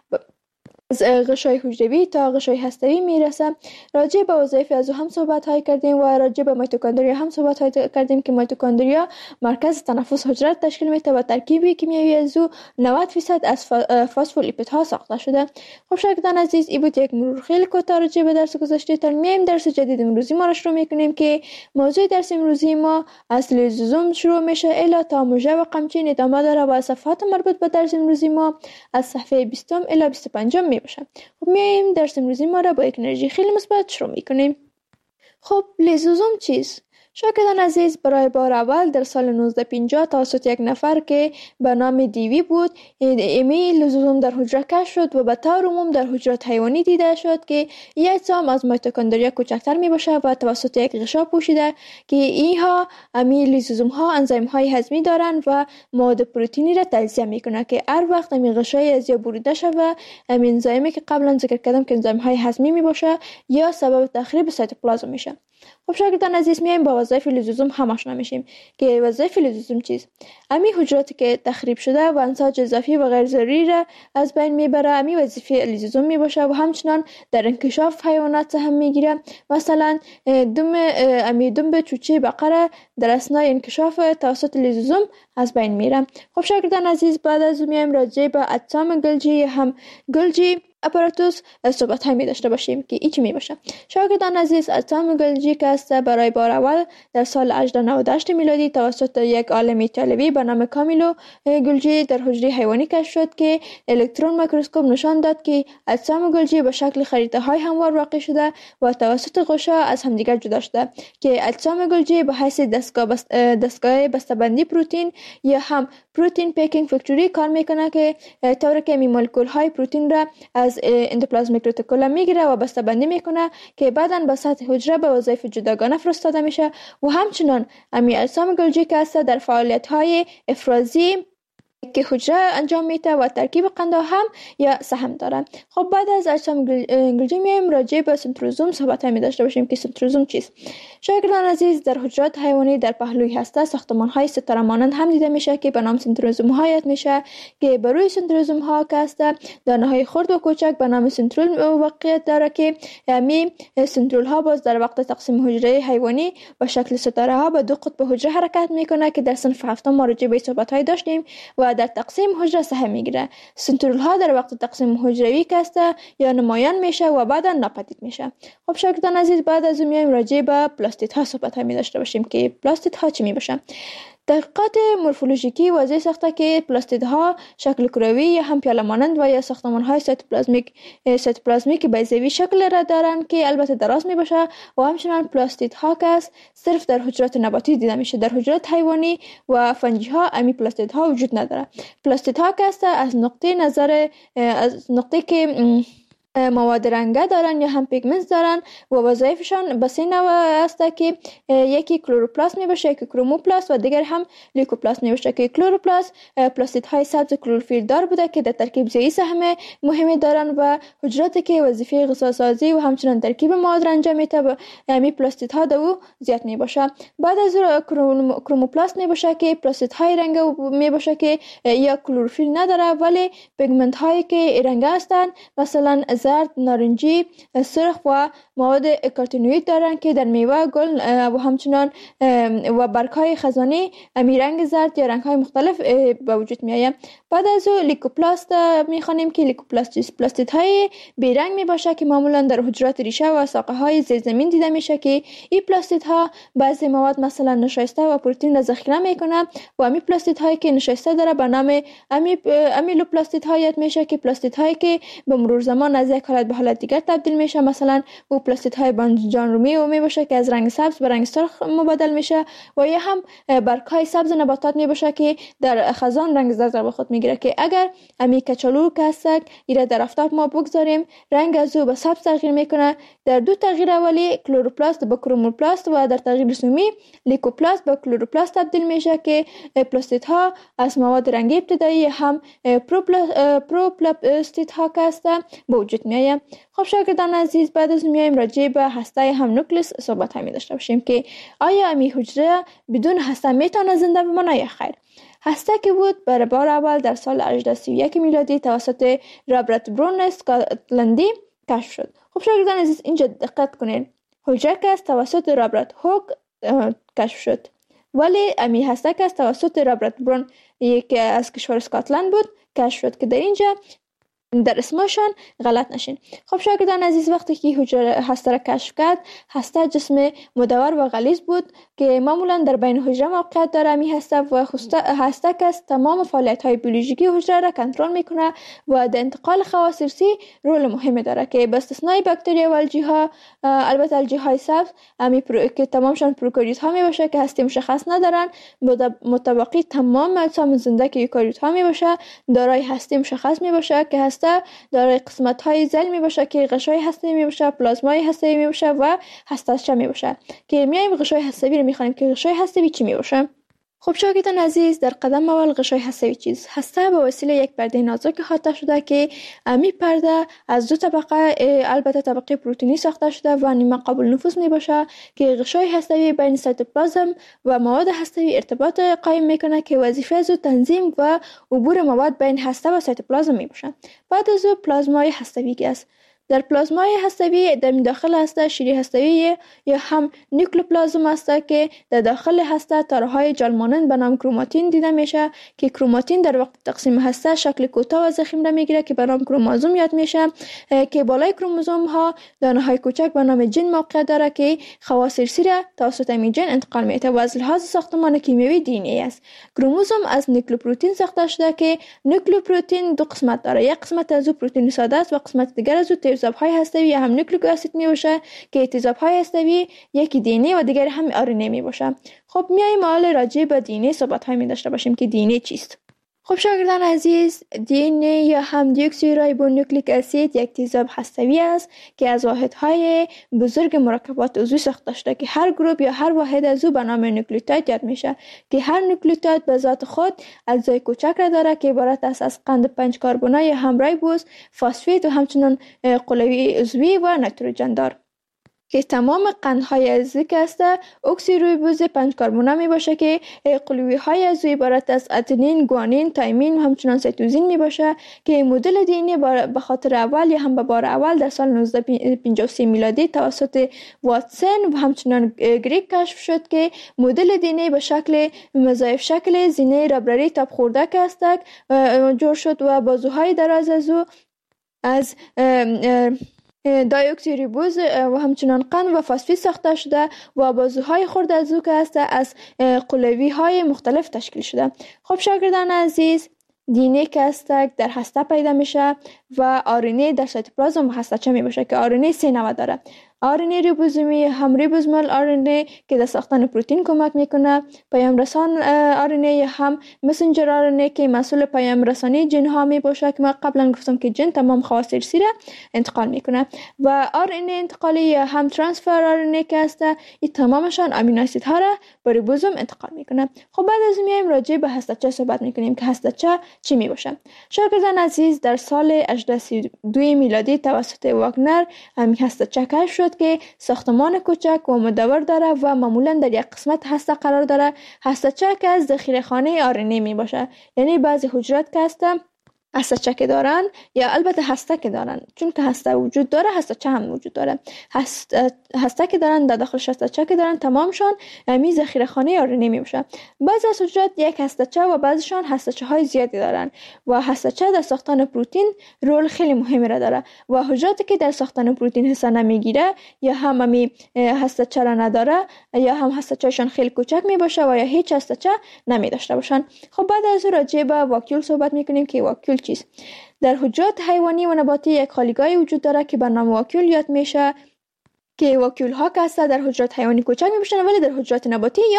از غشای حجروی تا غشای هسته‌ای میرسه. راجع به وظایف از هم صحبت های کردیم و راجع به میتوکندریا هم صحبت های کردیم که میتوکندریا مرکز تنفس حجره تشکیل میده و ترکیبی کیمیایی از او نود درصد از فسفولیپیدها ساخته شده. خب شاگردان عزیز، این بود یک مرور خیلی کوتاه راجع به درس گذشته. تا میایم درس جدید امروزی ما را شروع میکنیم که موضوع درس امروزی ما از لیزوزوم شروع میشه الی تا موژه و قمچین ادامه داره و صفحات مربوط به درس امروزی ما از صفحه بیست الی بیست و پنج می باشه. خب میایم درس امروزی ما را با یک انرژی خیلی مثبت شروع میکنیم. خب لیزوزوم چیست؟ شاگردان عزیز، برای بار اول در سال نوزده پنجاه توسط یک نفر که به نام دیوی بود امی لیزوزوم در حجره کشف شد و به طور عموم در حجرات حیوانی دیده شد که این اجسام از میتوکندریا کوچکتر می باشه و توسط یک غشا پوشیده که اینها امی لیزوزوم ها انزیم های هضمی دارند و مواد پروتئینی را تجزیه میکنه که هر وقت امی غشای از یا بریده شود و امی انزیمی که قبلا ذکر کردم که انزیم های هضمی می باشه یا سبب تخریب سایتوپلازم میشه. خب شاگردان عزیز، میایم با وظایف لیزوزوم هم آشنا میشیم که وظایف لیزوزوم چیست. امی حجراتی که تخریب شده و انساج اضافی و غیر ضروری را از بین میبره امی وظیفه لیزوزوم میباشه و همچنان در انکشاف حیوانات سهم میگیره. مثلا دم امی دم چوچه بقره در اثنای انکشاف توسط لیزوزوم از بین میره. خب شاگردان عزیز، بعد از میایم راجع به اجسام گلجی هم گلجی اپاراتوس صحبت هایی می داشته باشیم که این چی می باشه. شاگردان عزیز، اجسام گلجی که است برای بار اول در سال هزار و نود و هشت میلادی توسط یک عالم ایتالیایی به نام کامیلو گلجی در حجره حیوانی کشف شد که الکترون میکروسکوپ نشان داد که اجسام گلجی به شکل خریطه های هموار واقع شده و توسط غشا از همدیگر جدا شده که اجسام گلجی به حیث دستگاه بست... دستگاه بسته‌بندی پروتئین یا هم پروتئین پیکینگ فکتوری کار میکنه که طوری که می مولکول های پروتئین را از اندوپلازمیک رتیکولوم میگیره و بسته‌بندی میکنه که بعداً به سطح حجره به وظایف جداگانه فرستاده میشه و همچنان امی اجسام گلجی که است در فعالیت های افرازی که حجره انجام میده و ترکیب قنده هم یا سهم دارن. خب بعد از اجسام گلجی میایم راجع به سنتروزوم صحبت می داشته باشیم که سنتروزوم چیست. شاگردان عزیز، در حجرات حیوانی در پهلوی هسته ساختمان های ستاره مانند هم دیده میشه که به نام سنتروزوم ها یاد میشه که بر روی سنتروزوم ها که است دانه های خرد و کوچک به نام سنترول واقعیت داره که یعنی سنترول ها باز در وقت تقسیم حجره حیوانی با شکل ستاره ها به دو قطب حجره حرکت میکنه که در صنف هفتم ما راجع به صحبت های داشتیم و در تقسیم حجره سهم میگیره. سنترول ها در وقت تقسیم حجروی کسته یا نمایان میشه و بعدا ناپدید میشه. خب شاگردان عزیز، بعد از اون میایم راجع به پلاستید ها صحبت می داشته باشیم که پلاستید ها چی می باشه. تحقیقات مورفولوژیکی واضح ساخته که پلاستیدها شکل کروی یا هم پیاله مانند و یا ساختمان‌های سایتوپلازمیک سایتوپلازمیک بیضوی شکل را دارند که البته دراز میباشه و همچنین پلاستیدها که صرف در حجرات نباتی دیده میشه. در حجرات حیوانی و فنجی ها امی پلاستیدها وجود نداره. پلاستیدها که از نقطه نظر از نقطه که مواد رنگه دارن یا هم پیگمنت دارن و وظایفشان به سه نوع است که یکی کلروپلاست می باشه، یکی کروموپلاست و دیگر هم لیکوپلاست می باشه که کلروپلاست پلاستیدهای سبز کلروفیل دار بوده که در ترکیب ضعی سهم مهمی دارن و حجراتی که وظیفه غذا سازی و همچنین ترکیب مواد را انجام میده به همین پلاستیدها دو زیاد می باشه. بعد از کروموپلاست می باشه که پلاستیدهای رنگه می باشه که یا کلروفیل نداره ولی پیگمنت هایی که رنگه هستن مثلا زرد، نارنجی، سرخ و مواد کارتینوئید دارن که در میوه، گل و همچنان و برگ‌های خزانی امی رنگ زرد یا رنگ‌های مختلف به وجود میآید. بعد از او لیکوپلاست میخوانیم که لیکوپلاست پلاستیدهای بیرنگ می باشه که معمولا در حجرات ریشه و ساقه‌های زیرزمین دیده میشه که این پلاستیدها بعضی مواد مثلا نشایسته و پروتئین را ذخیره میکنه و امی پلاستیدهایی که نشایسته داره به نام امی امیلوپلاستیدها یاد میشه که پلاستیدهایی که به مرور زمان از یک حالت به حالت دیگر تبدیل میشه. مثلا او پلاستیدهای بانجان رومی و می باشه که از رنگ سبز به رنگ سرخ مبادل میشه و یا هم برگ‌های سبز نباتات می باشه که در خزان رنگ زرد به خود میگیره که اگر امی کچالو کسک ایره در آفتاب ما بگذاریم رنگ از او به سبز تغییر میکنه. در دو تغییر اولی کلروپلاست به کروموپلاست و در تغییر سومی لیکوپلاست به کلروپلاست تبدیل میشه که پلاستیدها از مواد رنگی ابتدایی هم پروپلاستیدها که هستن به وجود میآید. خب شاگردان عزیز، بعد از میایم راجع به هسته هم نوکلئوس صحبت همی داشته باشیم که آیا امی حجره بدون هسته میتونه زنده بمونه یا خیر. هسته که بود برای بار اول در سال هزار و سی و یک میلادی توسط رابرت برون اسکاتلندی کشف شد. خب شاگردان عزیز، اینجا دقت کنید، حجره که از توسط رابرت هوک کشف شد ولی امی هسته که از توسط رابرت برون یک از کشور اسکاتلند بود کشف شد که در اینجا در اسمشان غلط نشین. خب شاگردان عزیز، وقتی که حجره هسته را کشف کرد، هسته جسم مدور و غلیظ بود که معمولا در بین حجره موقعیت داره. می هسته و هسته که تمام فعالیت های بیولوژیکی حجره را کنترل میکنه و در انتقال خواص ارثی رول مهمی داره که به استثنای باکتریا و الژی ها، البته الژی های سبز امی پرو... که تمامشان پروکاریوت ها می باشه که هسته مشخص ندارن، متبقی تمام اجسام زنده که یوکاریوت ها می باشه دارای هسته مشخص می باشه که هسته دارای قسمت های ژل می باشه که غشای هسته می باشه، پلازمای هسته می باشه و هسته‌چه می باشه که میایم غشای هسته‌ای رو میخوانیم که غشای هسته‌ای چی می باشه. خب شاگردان عزیز، در قدم اول غشای هسته‌ای چیز هسته به وسیله یک پرده نازک احاطه شده که امی پرده از دو طبقه، البته طبقه پروتئینی ساخته شده و نیمه قابل نفوذ می باشه که غشای هسته‌ای بین سایتوپلازم و مواد هسته‌ای ارتباط قائم میکنه که وظیفه از تنظیم و عبور مواد بین هسته و سایتوپلازم می باشه. بعد از پلازمای هسته‌ای است. در پلازمای هسته‌ای در داخل هسته شیری هسته‌ای یا هم نیوکلئوپلازم است که در داخل هسته تارهای جال مانند به نام کروماتین دیده میشه که کروماتین در وقت تقسیم هسته شکل کوتاه و ضخیم را میگیره که به نام کروموزوم یاد میشه که بالای کروموزوم ها دانه های کوچک به نام ژن موقعیت داره که خواص ارثی را توسط این ژن انتقال میده و از لحاظ ساختمان کیمیایی دی ان ای است. کروموزوم از نیوکلئوپروتئین ساخته شده که نیوکلئوپروتئین دو قسمت داره، یک قسمت از او پروتئین ساده است و قسمت دیگر از او تیزاب‌های هسته‌ای یا هم نیوکلیک اسید می باشه که تیزاب‌های هسته‌ای یکی دی ان ای و دیگر هم آر ان ای می باشه. خب میایم حالا راجع به دی ان ای صحبت های می داشته باشیم که دی ان ای چیست. خب شاگردان عزیز، دی ان ای یا هم دیوکسیرایبونوکلیک اسید یک تیزاب هسته‌ای است که از واحدهای بزرگ مرکبات عضوی ساخته شده که هر گروه یا هر واحد از او به نام نوکلیوتاید یاد میشه که هر نوکلیوتاید به ذات خود اجزای کوچک را داره که عبارت است از قند پنج کربنی یا هم ریبوز، فسفید و همچنین قلوی عضوی و نیتروژن دار که تمام قندهای عضوی که است اکسیریبوز پنج کربنی می باشه که قلوی های عضوی عبارت از ادنین، گوانین، تایمین و همچنان سیتوزین می باشه که مدل دی ان ای به خاطر اول یا هم به بار اول در سال نوزده پنجاه و سه میلادی توسط واتسون و همچنان گریگ کشف شد که مدل دی ان ای به شکل مضاعف شکل زینه ربرری تاب خورده که است جور شد و بازوهای دراز از او از دایوکسیریبوز و همچنان قند و فسفید ساخته شده و بازوهای خرد از او که است از قلوی های مختلف تشکیل شده. خب شاگردان عزیز، دی ان ای که است در هسته پیدا میشه و آر ان ای در سایتوپلازم و هسته‌چه می باشه که آر ان ای سه نوع داره. آر ان ای ریبوزومی، هم ریبوزومال آر ان ای که در ساختن پروتئین کمک میکنه، پیام رسان آر ان ای هم مسنجر آر ان ای که مسئول پیام رسانی ژن ها می باشه که ما قبلا گفتم که ژن تمام خواص ارثی را انتقال میکنه و آر ان ای انتقالی یا هم ترانسفر آر ان ای که است این تمامشان امینو اسید ها را به ریبوزوم انتقال میکنه. خب بعد از میایم راجع به هسته‌چه صحبت میکنیم که هسته‌چه چی می باشه. شاگردان عزیز، در سال هزار و هشتصد و سی و دو میلادی توسط واگنر همین هسته‌چه کشف شد که ساختمان کوچک و مدور داره و معمولا در یک قسمت هسته قرار داره. هسته‌چه که از ذخیره‌خانه آر ان ای می باشه، یعنی بعضی حجرات که هستن هسته‌چه که دارن یا البته هسته که دارن، چون که هسته وجود داره هسته‌چه هم وجود داره. هسته هسته که دارن در داخل هسته‌چه که دارن تمامشان می ذخیره خانه آر ان ای می باشه. بعضی از حجرات یک هسته‌چه و بعضیشان هسته‌چه های زیادی دارن و هسته‌چه در ساختن پروتئین رول خیلی مهمی را داره و حجراتی که در ساختن پروتئین حصه نمیگیره یا هم می هسته‌چه را نداره یا هم هسته‌چه‌شان خیلی کوچک می باشه و یا هیچ هسته‌چه نمی داشته باشن. خب بعد از راجع به واکیول صحبت می‌کنیم که واکیول چیست. در حجرات حیوانی و نباتی یک خالیگاهی وجود داره که به نام واکیول یاد میشه که واکیول ها که هستن در حجرات حیوانی کوچک می باشن ولی در حجرات نباتی یا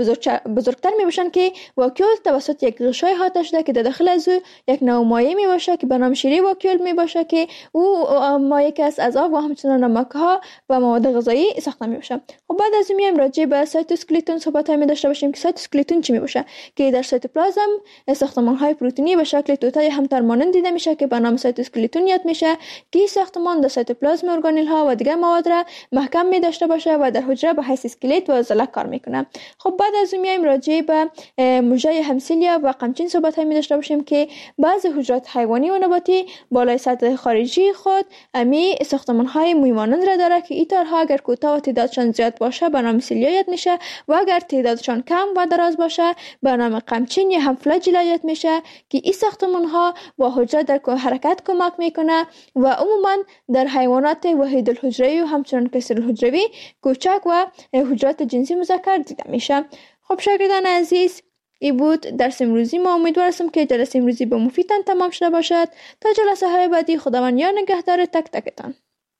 بزرگتر می باشن که واکیول توسط یک غشای احاطه شده که در داخل از او یک نوع مایع می باشه که به نام شیری واکیول می باشه که او مایع که از آب و همچنان نمک ها و مواد غذایی ساخته می باشه. خب بعد از اون میایم راجع به سایتوسکلتون صحبت می داشته باشیم که سایتوسکلتون چی می باشه که در سایتوپلازم ساختمان های پروتئینی به شکل توته همتر مانند دیده میشه که به نام سایتوسکلتون یاد میشه که ساختمان در سایتوپلازم ارگانل ها و دیگر مواد را محکم می داشته باشه و در حجره به حیث اسکلت و عضله کار میکنه. خب بعد از اون میایم راجع به مژه همسیلیا و قمچین صحبت می داشته باشیم که بعضی حجرات حیوانی و نباتی بالای سطح خارجی خود امی ساختمان های موی مانند را داره که این تارها اگر کوتاه و تعدادشان زیاد باشه به نام سیلیایت میشه و اگر تعدادشان کم و دراز باشه به نام قمچین یا هم فلاجیلایت میشه که این ساختمان ها با حجره در حرکت کمک میکنه و عموما در حیوانات وحید الحجروی و همچنان کثیر الحجروی کوچک و حجرات جنسی مذکر دیده میشه. خب شاگردان عزیز، ای بود درس امروزی ما. امیدوار هستم که جلسه امروزی به مفیدتان تمام شده باشد. تا جلسه های بعدی خداوند یار نگهدار تک تکتان.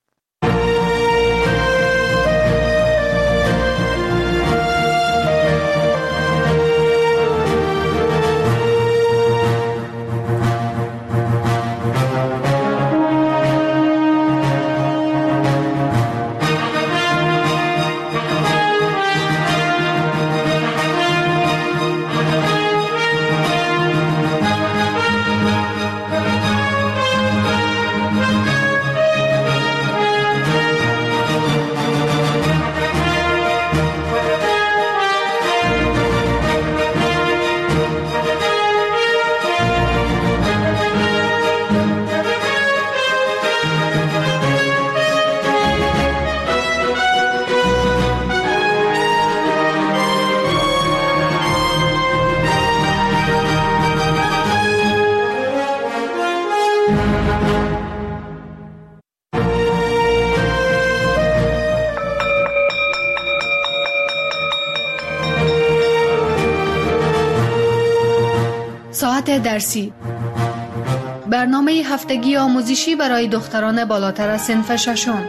ساعت درسی، برنامه هفتگی آموزشی برای دختران بالاتر از صنف ششم.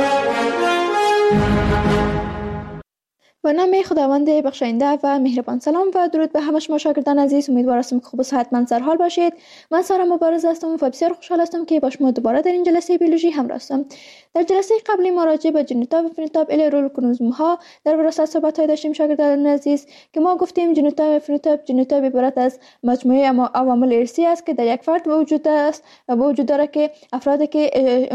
به نام خداوند بخشاینده و مهربان سلام و درود به همه شما شاگردان عزیز. امیدوار هستم که خوب و صحتمند سر حال باشید. من سارا مبارز هستم و بسیار خوشحال هستم که با شما دوباره در این جلسه بیولوژی همراه هستم. در جلسه قبلی ما راجع به ژنوتاپ و فنوتاپ ال رول کروموزوم ها در وراثت صحبت داشتیم شاگردان عزیز که ما گفتیم ژنوتاپ و فنوتاپ ژنوتاپ عبارت از مجموعه عوامل ارثی است که در یک فرد وجود است و وجود داره که افرادی که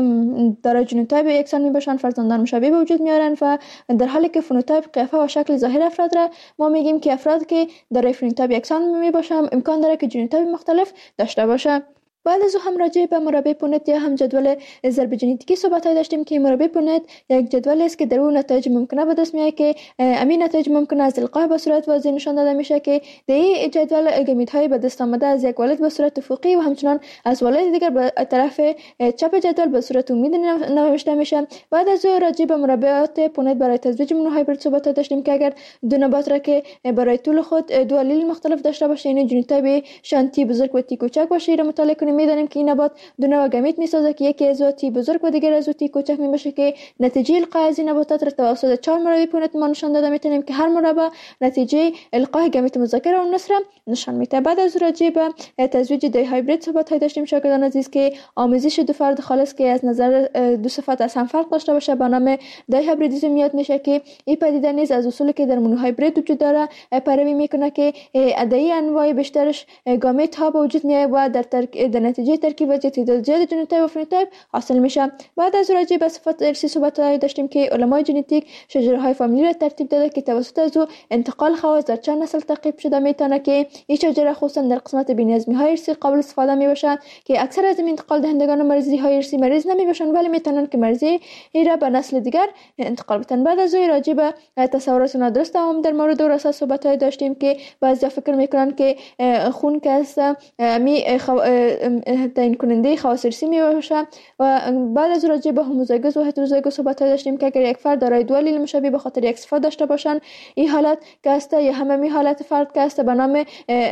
دارای ژنوتاپ یکسان میباشند فرزندان مشابه به وجود میارن و در حالی که فنوتاپ قیافه و شکل ظاهر افراد را ما میگیم که افراد که دارای فنوتاپ یکسان میباشند امکان داره که ژنوتاپ مختلف داشته باشه. بعد از او هم راجع به مربع پونت یا هم جدول ضرب ژنتیکی صحبت داشتیم که مربع پونت یک جدول است که در اون نتایج ممکنه به دست میاد که امین نتایج ممکنه از القاح به صورت واضح نشان داده میشه که در این جدول گامیت‌های به دست آمده از یک والد به صورت افقی و همچنان از والد دیگر به طرف چپ جدول به صورت عمودی نوشته میشه. بعد از او راجع به مربعات پونت برای تزویج مونوهایبرید صحبت داشتیم که اگر دو نبات را که برای طول خود دو الیل مختلف داشته باشه یعنی ژنوتاپ شانتی بزرگ و تی کوچک باشه را مطالعه کنیم میدانیم که این نبات دو نوع گامیت میسازه که یکی از تی بزرگ و دیگر از تی کوچک میباشه که نتیجه القاء از این نباتات را توسط چهار مربع پونت ما نشان داده میتونیم که هر مربع نتیجه القاء گامیت مذکر و مؤنث را نشان میده. بعد از راجع به تزویج دی هایبرید صحبت داشتیم شاگردان عزیز که آمیزش دو فرد خالص که از نظر دو صفت از هم فرق داشته باشه به نام دی هایبریدیسم یاد میشه که این پدیده نیز از اصولی که در مونوهایبرید وجود داره پیروی میکنه که ادعی انواع بیشترش گامیت ها به وجود میاد و در ترک... در نتیجه ترکیب و تعداد زیاد ژنوتاپ و فنوتاپ حاصل میشه. بعد از راجع به صفات ارثی صحبت داشتیم که علمای ژنتیک شجره های فامیلی را ترتیب داده که توسط از او انتقال خواص در چند نسل تعقیب شده میتونه که این شجره خصوصا در قسمت بی‌نظمی های ارثی قابل استفاده میباشه که اکثر از این انتقال دهندگان مریضی های ارثی مریض نمیباشن ولی میتونن که مریضی را به نسل دیگر انتقال بدن. بعد از راجع به تصورات نادرست هم در مورد وراثت صحبت داشتیم که بعضی فکر میکنن که خون که است می تعیین کننده خواص ارثی میباشه و بعد از راجع به هوموزایگوس و هتروزایگوس صحبت داشتیم که اگر یک فرد دارای دو الیل مشابه به خاطر یک صفت داشته باشن این حالت که است یا همه حالت فرد که است به نام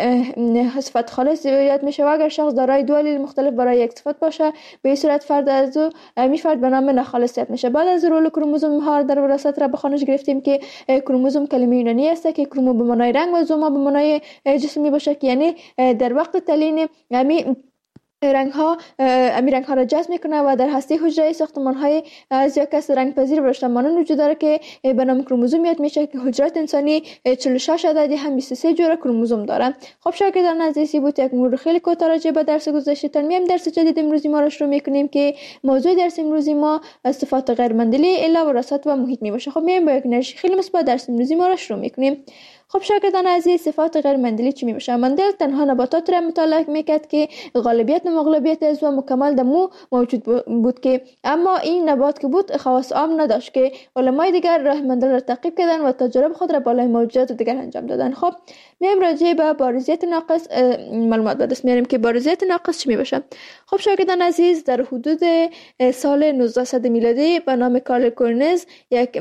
صفت خالص یاد میشه و اگر شخص دارای دو الیل مختلف برای یک صفت باشه به این صورت فرد از می فرد به نام ناخالص یاد میشه. بعد از رول کروموزوم ها در وراثت را به خانش گرفتیم که کروموزوم کلمه یونانی است که کرومو به معنای رنگ و زوما به معنای جسم میباشه که یعنی در وقت تعیین یعنی رنگ ها امی رنگ ها را جذب میکنه و در هسته حجره ساختمان های از یک کس رنگ پذیر برشته مانند وجود داره که به نام کروموزوم یاد میشه که حجرات انسانی چهل و شش عددی هم بیست و سه جور کروموزوم داره. خب شاگردان عزیزی بود یک مرور خیلی کوتاه راجع به درس گذشته. تا میایم درس جدید امروزی ما را شروع میکنیم که موضوع درس امروزی ما صفات غیر مندلی الا وراثت و محیط می باشه. خب میایم با یک انرژی خیلی مثبت درس امروزی ما را شروع میکنیم. خب شاگردان عزیز، صفات غیر مندلی چی می باشه؟ مندل تنها نباتات را مطالعه میکرد که غالبیت و مغلوبیت عضو مکمل در مو موجود بود که اما این نبات که بود خواص عام نداشت که علمای دیگر راه مندل را تعقیب کردن و تجارب خود را بالای موجودات دیگر انجام دادن. خب میایم راجع به بارزیت ناقص معلومات به دست میاریم که بارزیت ناقص چی می باشه. خب شاگردان عزیز، در حدود سال نوزده میلادی به نام کارل کورنز یک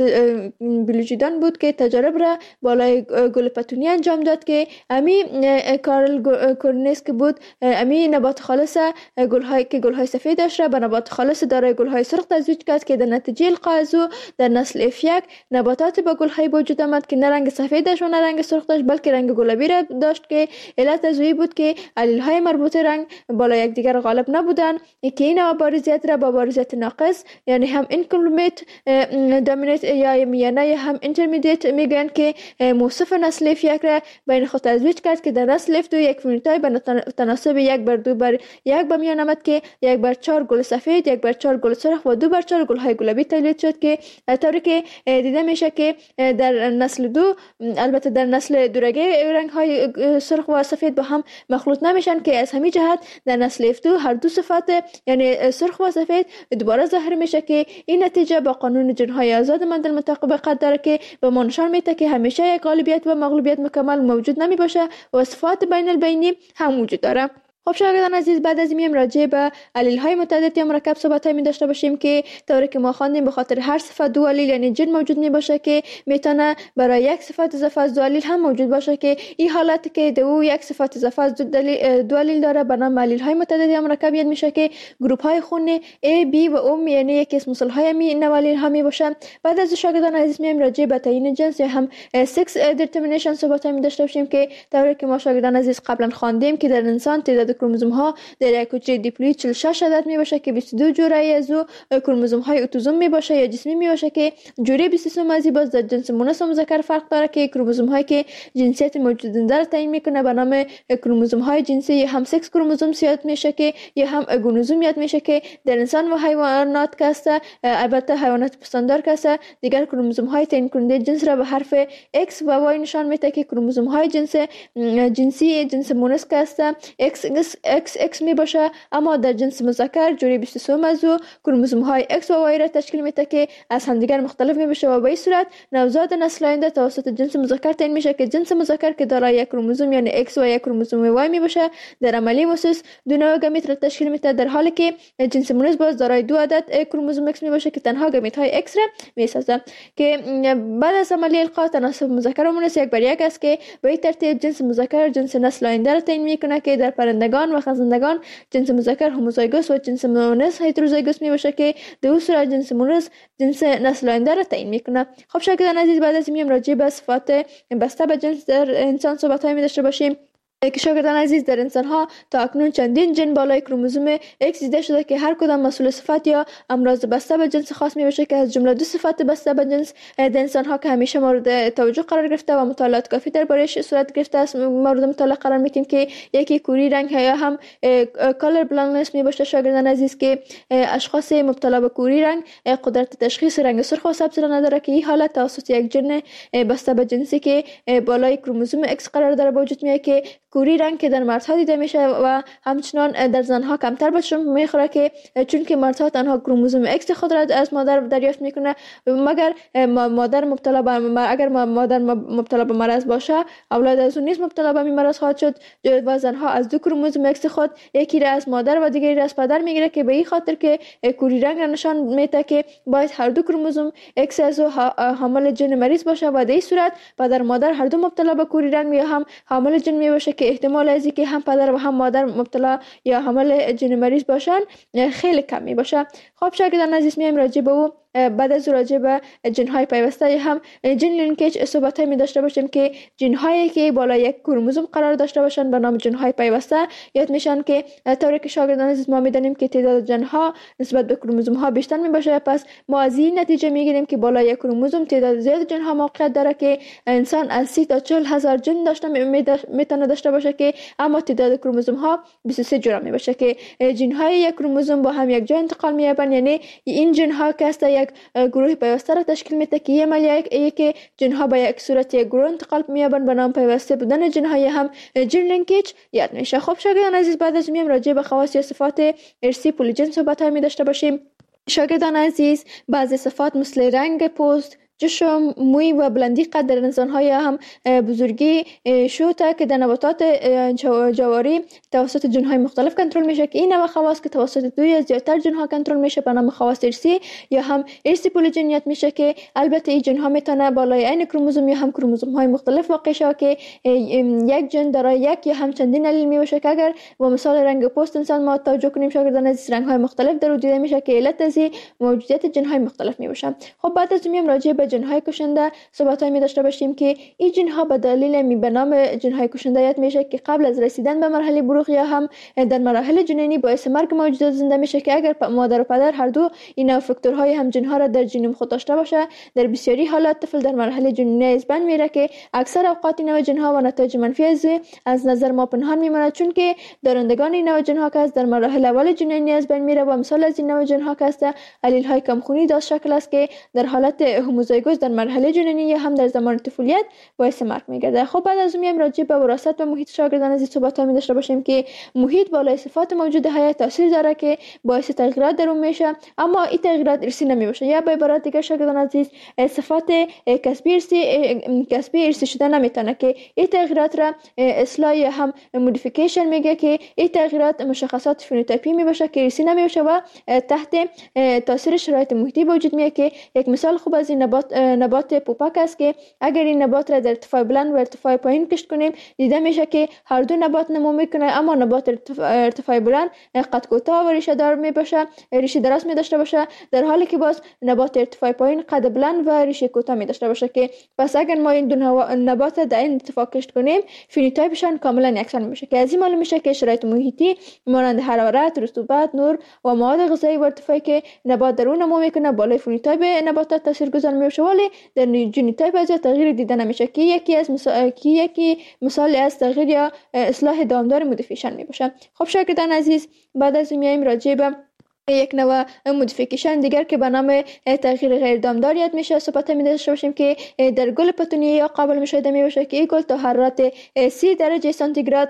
بیولوژیدان بود که تجارب را بالای گل پتونی انجام داد که امی کارل کورنز که بود امی نبات خالص گل‌های که گل‌های سفید داشت را به نبات خالص دارای گل‌های سرخ تزویج کرد که در نتیجه القا از او در نسل اف یک نباتات با گل‌های وجود آمد که نه رنگ سفید داشت و نه رنگ سرخ داشت بلکه رنگ گلابی را داشت که علت از او بود که علیل‌های مربوطه رنگ بالای یکدیگر غالب نبودند که این بارزیت را با بارزیت ناقص یعنی هم اینکمپلیت دامینیت یا میانه یا هم اینترمدیت میگن که موصف نسل اف یک را بین خود تزویج کرد که در نسل اف دو یک فنوتایپ به تناسب یک بر دو بر یک به میان آمد که یک بر چهار گل سفید، یک بر چهار گل سرخ و دو بر چهار گل های گلابی تولید شد که طوری که دیده میشه که در نسل دو البته در نسل دورگه رنگ های سرخ و سفید با هم مخلوط نمیشن که از همین جهت در نسل اف دو هر دو صفات یعنی سرخ و سفید دوباره ظاهر میشه که این نتیجه با قانون جنهای آزاد مندل مطابقت داره که به ما نشان میده که همیشه یک غالبیت و مغلوبیت مکمل موجود نمی باشه و صفات بین البینی هم وجود داره. خب شاگردان عزیز، بعد از این راجع به علیل های متعدد یا مرکب صحبت های می داشته باشیم که طوری که ما خواندیم به خاطر هر صفت دو علیل یعنی جن موجود می باشه که میتونه برای یک صفت اضافه از دو علیل هم موجود باشه که این حالت که دو یک صفت اضافه از دو علیل داره به نام علیل های متعدد یا مرکب یاد میشه که گروپ های خون A B و O یعنی یک اسم مثال های می نوالیل ها می باشه. بعد از شاگردان عزیز میایم راجع به تعیین جنس یا هم سکس دیترمینیشن صحبت های می داشته باشیم که طوری که ما شاگردان عزیز قبلا خواندیم که در انسان تعداد کروموزوم ها در یک حجره دیپلوید چهل و شش عدد می باشه که بیست و دو جوره از او کروموزوم های اتوزوم می باشه یا جسمی می باشه که جوره بیست و سه مازی باز در جنس مؤنث و مذکر فرق داره که کروموزوم هایی که جنسیت موجودنده را تعیین میکنه به نام کروموزوم های جنسی یا هم سکس کروموزوم یاد میشه که یا هم گونوزوم یاد میشه که در انسان و حیوانات کسته البته حیوانات پستاندار کسته دیگر کروموزوم های تعیین کننده جنس را به حرف X و Y نشان میده که کروموزوم های جنس جنسی جنس مؤنث کسته X X X می باشه اما در جنس مذکر جوری بیست و سه موضوع کروموزوم های X و Y را تشکیل میده که از همدیگر مختلف می باشه و به این صورت نوزاد نسل آینده توسط جنس مذکر تعیین میشه که جنس مذکر که دارای یک کروموزوم یعنی X و یک کروموزوم Y می باشه در عملی اساس دو نوع گمیت را تشکیل میده در حالی که جنس مؤنث باز دارای دو عدد کروموزوم X می باشه که تنها گمیت های X را میسازه که بعد از عملی القا تناسب مذکر و مؤنث یک بر یک است که به این ترتیب جنس مذکر جنس نسل آینده را تعیین میکنه که در پرندگان و خزندگان جنس مذکر هوموزایگوس و جنس مؤنث هتروزایگوس می باشه که در اون صورت جنس مؤنث جنس نسل آینده را تعیین میکنه. خب شاگردان عزیز، بعد از این راجع به صفات بسته به جنس در انسان صحبت های می داشته باشیم که شاگردان عزیز در انسان ها تا اکنون چندین جن بالای کروموزوم X دیده شده که هر کدام مسئول صفت یا امراض بسته به جنس خاص می باشه که از جمله دو صفت بسته به جنس در انسان ها که همیشه مورد توجه قرار گرفته و مطالعات کافی درباره‌اش صورت گرفته است مورد مطالعه قرار میدیم که یکی کوری رنگ یا هم کالر بلایندنس می باشه شاگردان عزیز که اشخاص مبتلا به کوری رنگ قدرت تشخیص رنگ سرخ و سبز را نداره که این حالت توسط یک جن بسته به جنسی که بالای کروموزوم X قرار داره به وجود میاد که کوری رنگ که در مردها دیده میشه و همچنان در زنها کمتر به چشم میخوره که چون که مردها تنها کروموزوم X خود را از مادر دریافت میکنه مگر مادر مبتلا به اگر مادر مبتلا به مرض باشه اولاد از اون نیز مبتلا به مرض خواهد شد و زنها از دو کروموزوم X خود یکی را از مادر و دیگری را از پدر میگیره که به این خاطر که کوری رنگ نشان میده که باید هر دو کروموزوم X از حامل جن مریض باشه و در این صورت پدر مادر هر دو مبتلا به کوری رنگ یا هم حامل جن می باشه که احتمال از اینکه هم پدر و هم مادر مبتلا یا حامل جن مریض باشن خیلی کم می باشه. خب شاگردان عزیز میایم راجع به او بعد از راجع به جن‌های پیوسته یا هم جن لینکیج صحبت می داشته باشیم که جن‌هایی که بالای یک کروموزوم قرار داشته باشند به نام جن‌های پیوسته یاد میشن که طوری که شاگردان عزیز ما میدونیم که تعداد جن‌ها نسبت به کروموزوم‌ها بیشتر می باشه، پس ما از این نتیجه میگیریم که بالای یک کروموزوم تعداد زیاد جن‌ها موقعیت داره که انسان از سی تا چهل هزار جن داشته میتونه داشته باشه که اما تعداد کروموزوم‌ها بیست و سه جرم می باشه که جن‌های یک کروموزوم با هم یک جا انتقال می‌یابند. یعنی این جن‌ها که است یک گروه پیوسته را تشکیل میده که یک ملیه که جن‌ها به یک صورت یک گروه انتقال می‌یابند به نام پیوسته بودن جن‌های هم جن لینکیج یاد میشه. خب شاگردان عزیز بعد از میم راجع به خواص یا صفات ارثی پولیجن صحبت می داشته باشیم. شاگردان عزیز بعضی صفات مثل رنگ پوست، جسم، موی و بلندی قد در انسان‌های هم بزرگی شوته که در نباتات جواری توسط جن‌های مختلف کنترل میشه که این نوع خواص که توسط دو یا زیادتر جن‌ها کنترل میشه به نام خواص ارثی یا هم ارثی پولیجنیت میشه که البته این جن‌ها میتونه بالای عین کروموزوم یا هم کروموزوم‌های مختلف واقع شه که یک جن دارای یک یا هم چندین الیل میشه که اگر با مثال رنگ پوست انسان ما توجه کنیم شاگردان از رنگ‌های مختلف در دیده میشه که علت از موجودیت جن‌های مختلف میباشه. خب بعد از میم راجع به جن‌های کشنده صحبت‌هایی می داشته باشیم که این جن‌ها به دلیل می به نام جن‌های کشنده یاد میشه که قبل از رسیدن به مرحله بلوغ یا هم در مراحل جنینی باعث مرگ موجودات زنده میشه که اگر مادر و پدر هر دو این فاکتورهای هم جن‌ها را در ژنوم خود داشته باشه در بسیاری حالات طفل در مرحله جنینی از بین میره که اکثر اوقات این نوع جن‌ها و نتایج منفی از از نظر ما پنهان میماند چون که دارندگان این نوع جن‌ها که در مراحل اول جنینی از بین میره و مثال از این نوع جن‌ها که است الیل‌های کمخونی داشت شکل است که در حالت هوموزایگوس در مرحله جنینی یا هم در زمان طفولیت باعث مرگ میگرده. خب بعد از اون راجع به وراثت و محیط شاگردان از صحبت ها می داشته باشیم که محیط بالای صفات موجوده حیات تاثیر داره که باعث تغییرات در اون میشه اما این تغییرات ارثی نمی باشه یا به عبارت دیگه شاگردان عزیز صفات کسبی ارثی کسبی ارثی شده نمیتونه که این تغییرات را اصلاح یا هم مودیفیکیشن میگه که این تغییرات مشخصات فنوتیپی می باشه که ارثی نمی باشه و تحت تاثیر شرایط محیطی وجود میاد که یک مثال خوب از این نبات نبات پوپک است که اگر این نبات را در ارتفاع بلند و ارتفاع پایین کشت کنیم دیده میشه که هر دو نبات نمو میکنه اما نبات ارتفاع, ارتفاع بلند قد کوتاه و ریشه دار می باشه ریشه دراز می داشته باشه در حالی که باز نبات ارتفاع پایین قد بلند و ریشه کوتاه می داشته باشه که پس اگر ما این دو نبات در این ارتفاع کشت کنیم فنوتیپشان کاملا یکسان میشه که از این معلوم میشه که شرایط محیطی مانند حرارت، رطوبت، نور و مواد غذایی و ارتفاعی که نبات در اون نمو میکنه بالای فنوتیپ نباتات تاثیرگذار میشه ولی در ژنوتیپ از تغییر دیده نمیشه که یکی از مثال که یکی مثال از تغییر یا اصلاح دامدار مودیفیکیشن می باشه. خب شاگردان عزیز بعد از این میایم راجع به یک نوع مودیفیکیشن دیگر که به نام تغییر غیر دامدار یاد میشه صحبت می داشته باشیم که در گل پتونیه یا قابل مشاهده می باشه که این گل تا حرارت سی درجه سانتیگراد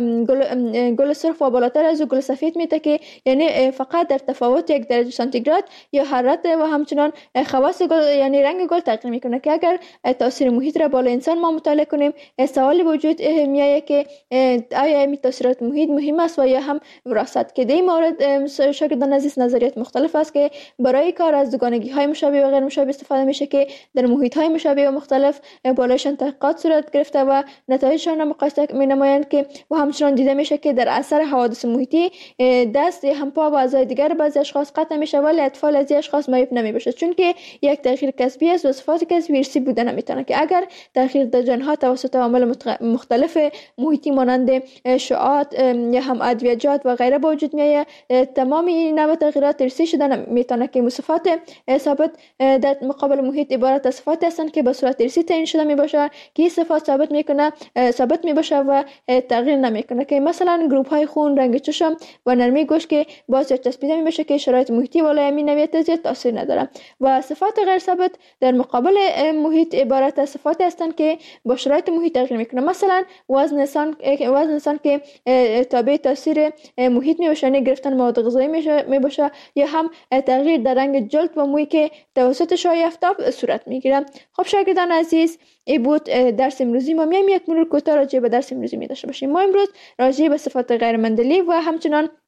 گل گل سرخ و بالاتر از گل سفید میته که یعنی فقط در تفاوت یک درجه سانتیگراد یا حرارت و همچنان خواص گل یعنی رنگ گل تغییر میکنه که اگر تاثیر محیط را بالا انسان ما مطالعه کنیم سوالی وجود میایه که آیا این تاثیرات محیط مهم است و یا هم وراثت که در این مورد شاگردان عزیز نظریات مختلف است که برای کار از دوگانگی های مشابه و غیر مشابه استفاده میشه که در محیط های مشابه و مختلف بالایشان تحقیقات صورت گرفته و نتایجشان را مقایسه می نمایند که و همچنان دیده میشه که در اثر حوادث محیطی دست هم پا و اعضای دیگر بعضی اشخاص قطع میشه ولی اطفال از اشخاص معیوب نمیباشه چون که یک تغییر کسبی است و صفات کسبی ارثی بوده نمیتونه که اگر تغییر در ژن‌ها توسط عوامل مختلف محیطی مانند شعاعات یا هم ادویه‌جات و غیره به وجود میاد تمام این تغییرات ارثی شده میتونه که مصفات ثابت در مقابل محیط عبارت از صفات هستند که به صورت ارثی تعیین شده میباشه که این صفات ثابت میکنه ثابت میباشه و تغییر نمیکنه که مثلا گروپ های خون، رنگ چشم و نرمی گوشت که باعث چسبیده میشه که شرایط محیطی بالای همین نوعیت زیاد تاثیر نداره و صفات غیر ثابت در مقابل محیط عبارت از صفات هستند که با شرایط محیط تغییر میکنه مثلا وزن انسان وزن انسان که تابع تاثیر محیط میشه یعنی گرفتن مواد غذایی میشه میباشه یا هم تغییر در رنگ جلد و موی که توسط شعاع آفتاب صورت میگیره. خب شاگردان عزیز این بود درس امروزی ما. میایم یک مرور کوتاه راجع به درس امروزی می داشته باشیم. ما امروز راجع به صفات غیر مندلی و همچنان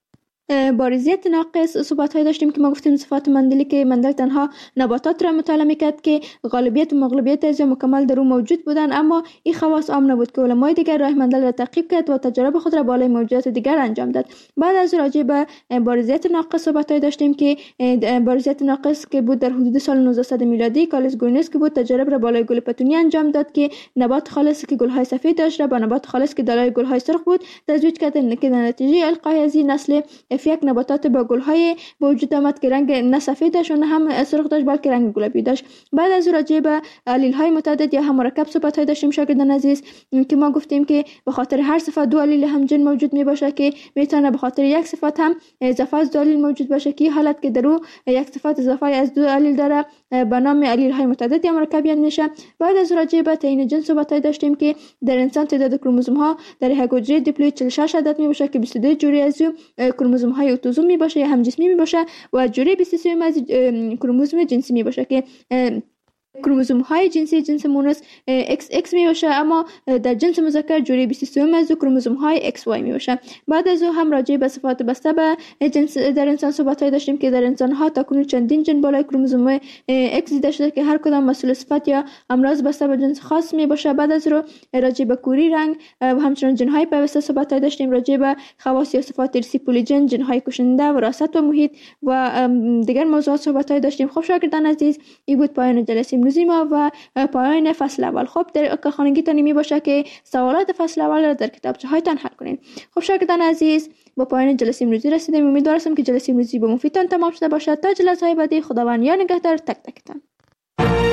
بارزیت ناقص صحبت های داشتیم که ما گفتیم صفات مندلی که مندل تنها نباتات را مطالعه میکرد که غالبیت و مغلوبیت از مکمل در او موجود بودن، اما این خواص عام نبود که علمای دیگر راه مندل را تعقیب کرد و تجارب خود را بالای موجودات دیگر انجام داد. بعد از راجع به بارزیت ناقص صحبت های داشتیم که بارزیت ناقص که بود در حدود سال نوزده میلادی کارلس گوینس که بود تجارب را بالای گل پتونی انجام داد که نبات خالص که گل‌های سفید داشت را با نبات خالص که دارای گل‌های سرخ بود تزویج کرد که در نتیجه القای از این نسل یک نباتات با گل‌های به وجود آمد که رنگ نه سفید داشت و نه هم سرخ داشت بلکه رنگ گلابی داشت. بعد از راجع به علیل‌های متعدد یا هم مرکب صحبت های داشتیم شاگردان عزیز که ما گفتیم که به خاطر هر صفت دو علیل همجنس موجود می باشه که میتونه به خاطر یک صفت هم اضافه از دو علیل موجود باشه که حالت که در او یک صفت اضافه از دو علیل داره به نام علیل‌های متعدد یا مرکبیت میشه. بعد از راجع به تعیین جنس صحبت های داشتیم که در انسان تعداد کروموزوم ها در یک حجره دیپلوید چهل و شش عدد می باشه که بیست و دو جوری از کروموزوم های اتوزوم می باشه یا همجنسی می باشه و جوری بیست و سه از کروموزوم جنسی می باشه که کروموزوم های جنسی جنس مونس ایکس ایکس می باشه، اما در جنس مذکر جوری بیست و سه از کروموزوم های ایکس وای می باشه. بعد از او هم راجع به صفات بسته به جنس در انسان صحبت های داشتیم که در انسان ها تاکنون چندین جن بالای کروموزوم ایکس دیده شده که هر کدام مسئول صفت یا امراض بسته به جنس خاص می باشه. بعد از رو راجع به کوری رنگ و همچنین جن های پیوسته صحبت های داشتیم راجع به خواص یا صفات ارثی پولیجن، جن های کشنده، وراثت و محیط و دیگر موضوعات صحبت های داشتیم. خب شاگردان عزیز این بود پایان جلسه امروزی ما و پایان فصل اول. خب در خانگیتان می باشه که سوالات فصل اول را در کتابچه هایتان حل کنید. خب شاگردان عزیز با پایان جلسه امروزی رسیدیم. امیدوارم که جلسه امروزی به مفیدتان تمام شده باشد. تا جلسه های بعدی خداوند یا نگهدار تک تکتان.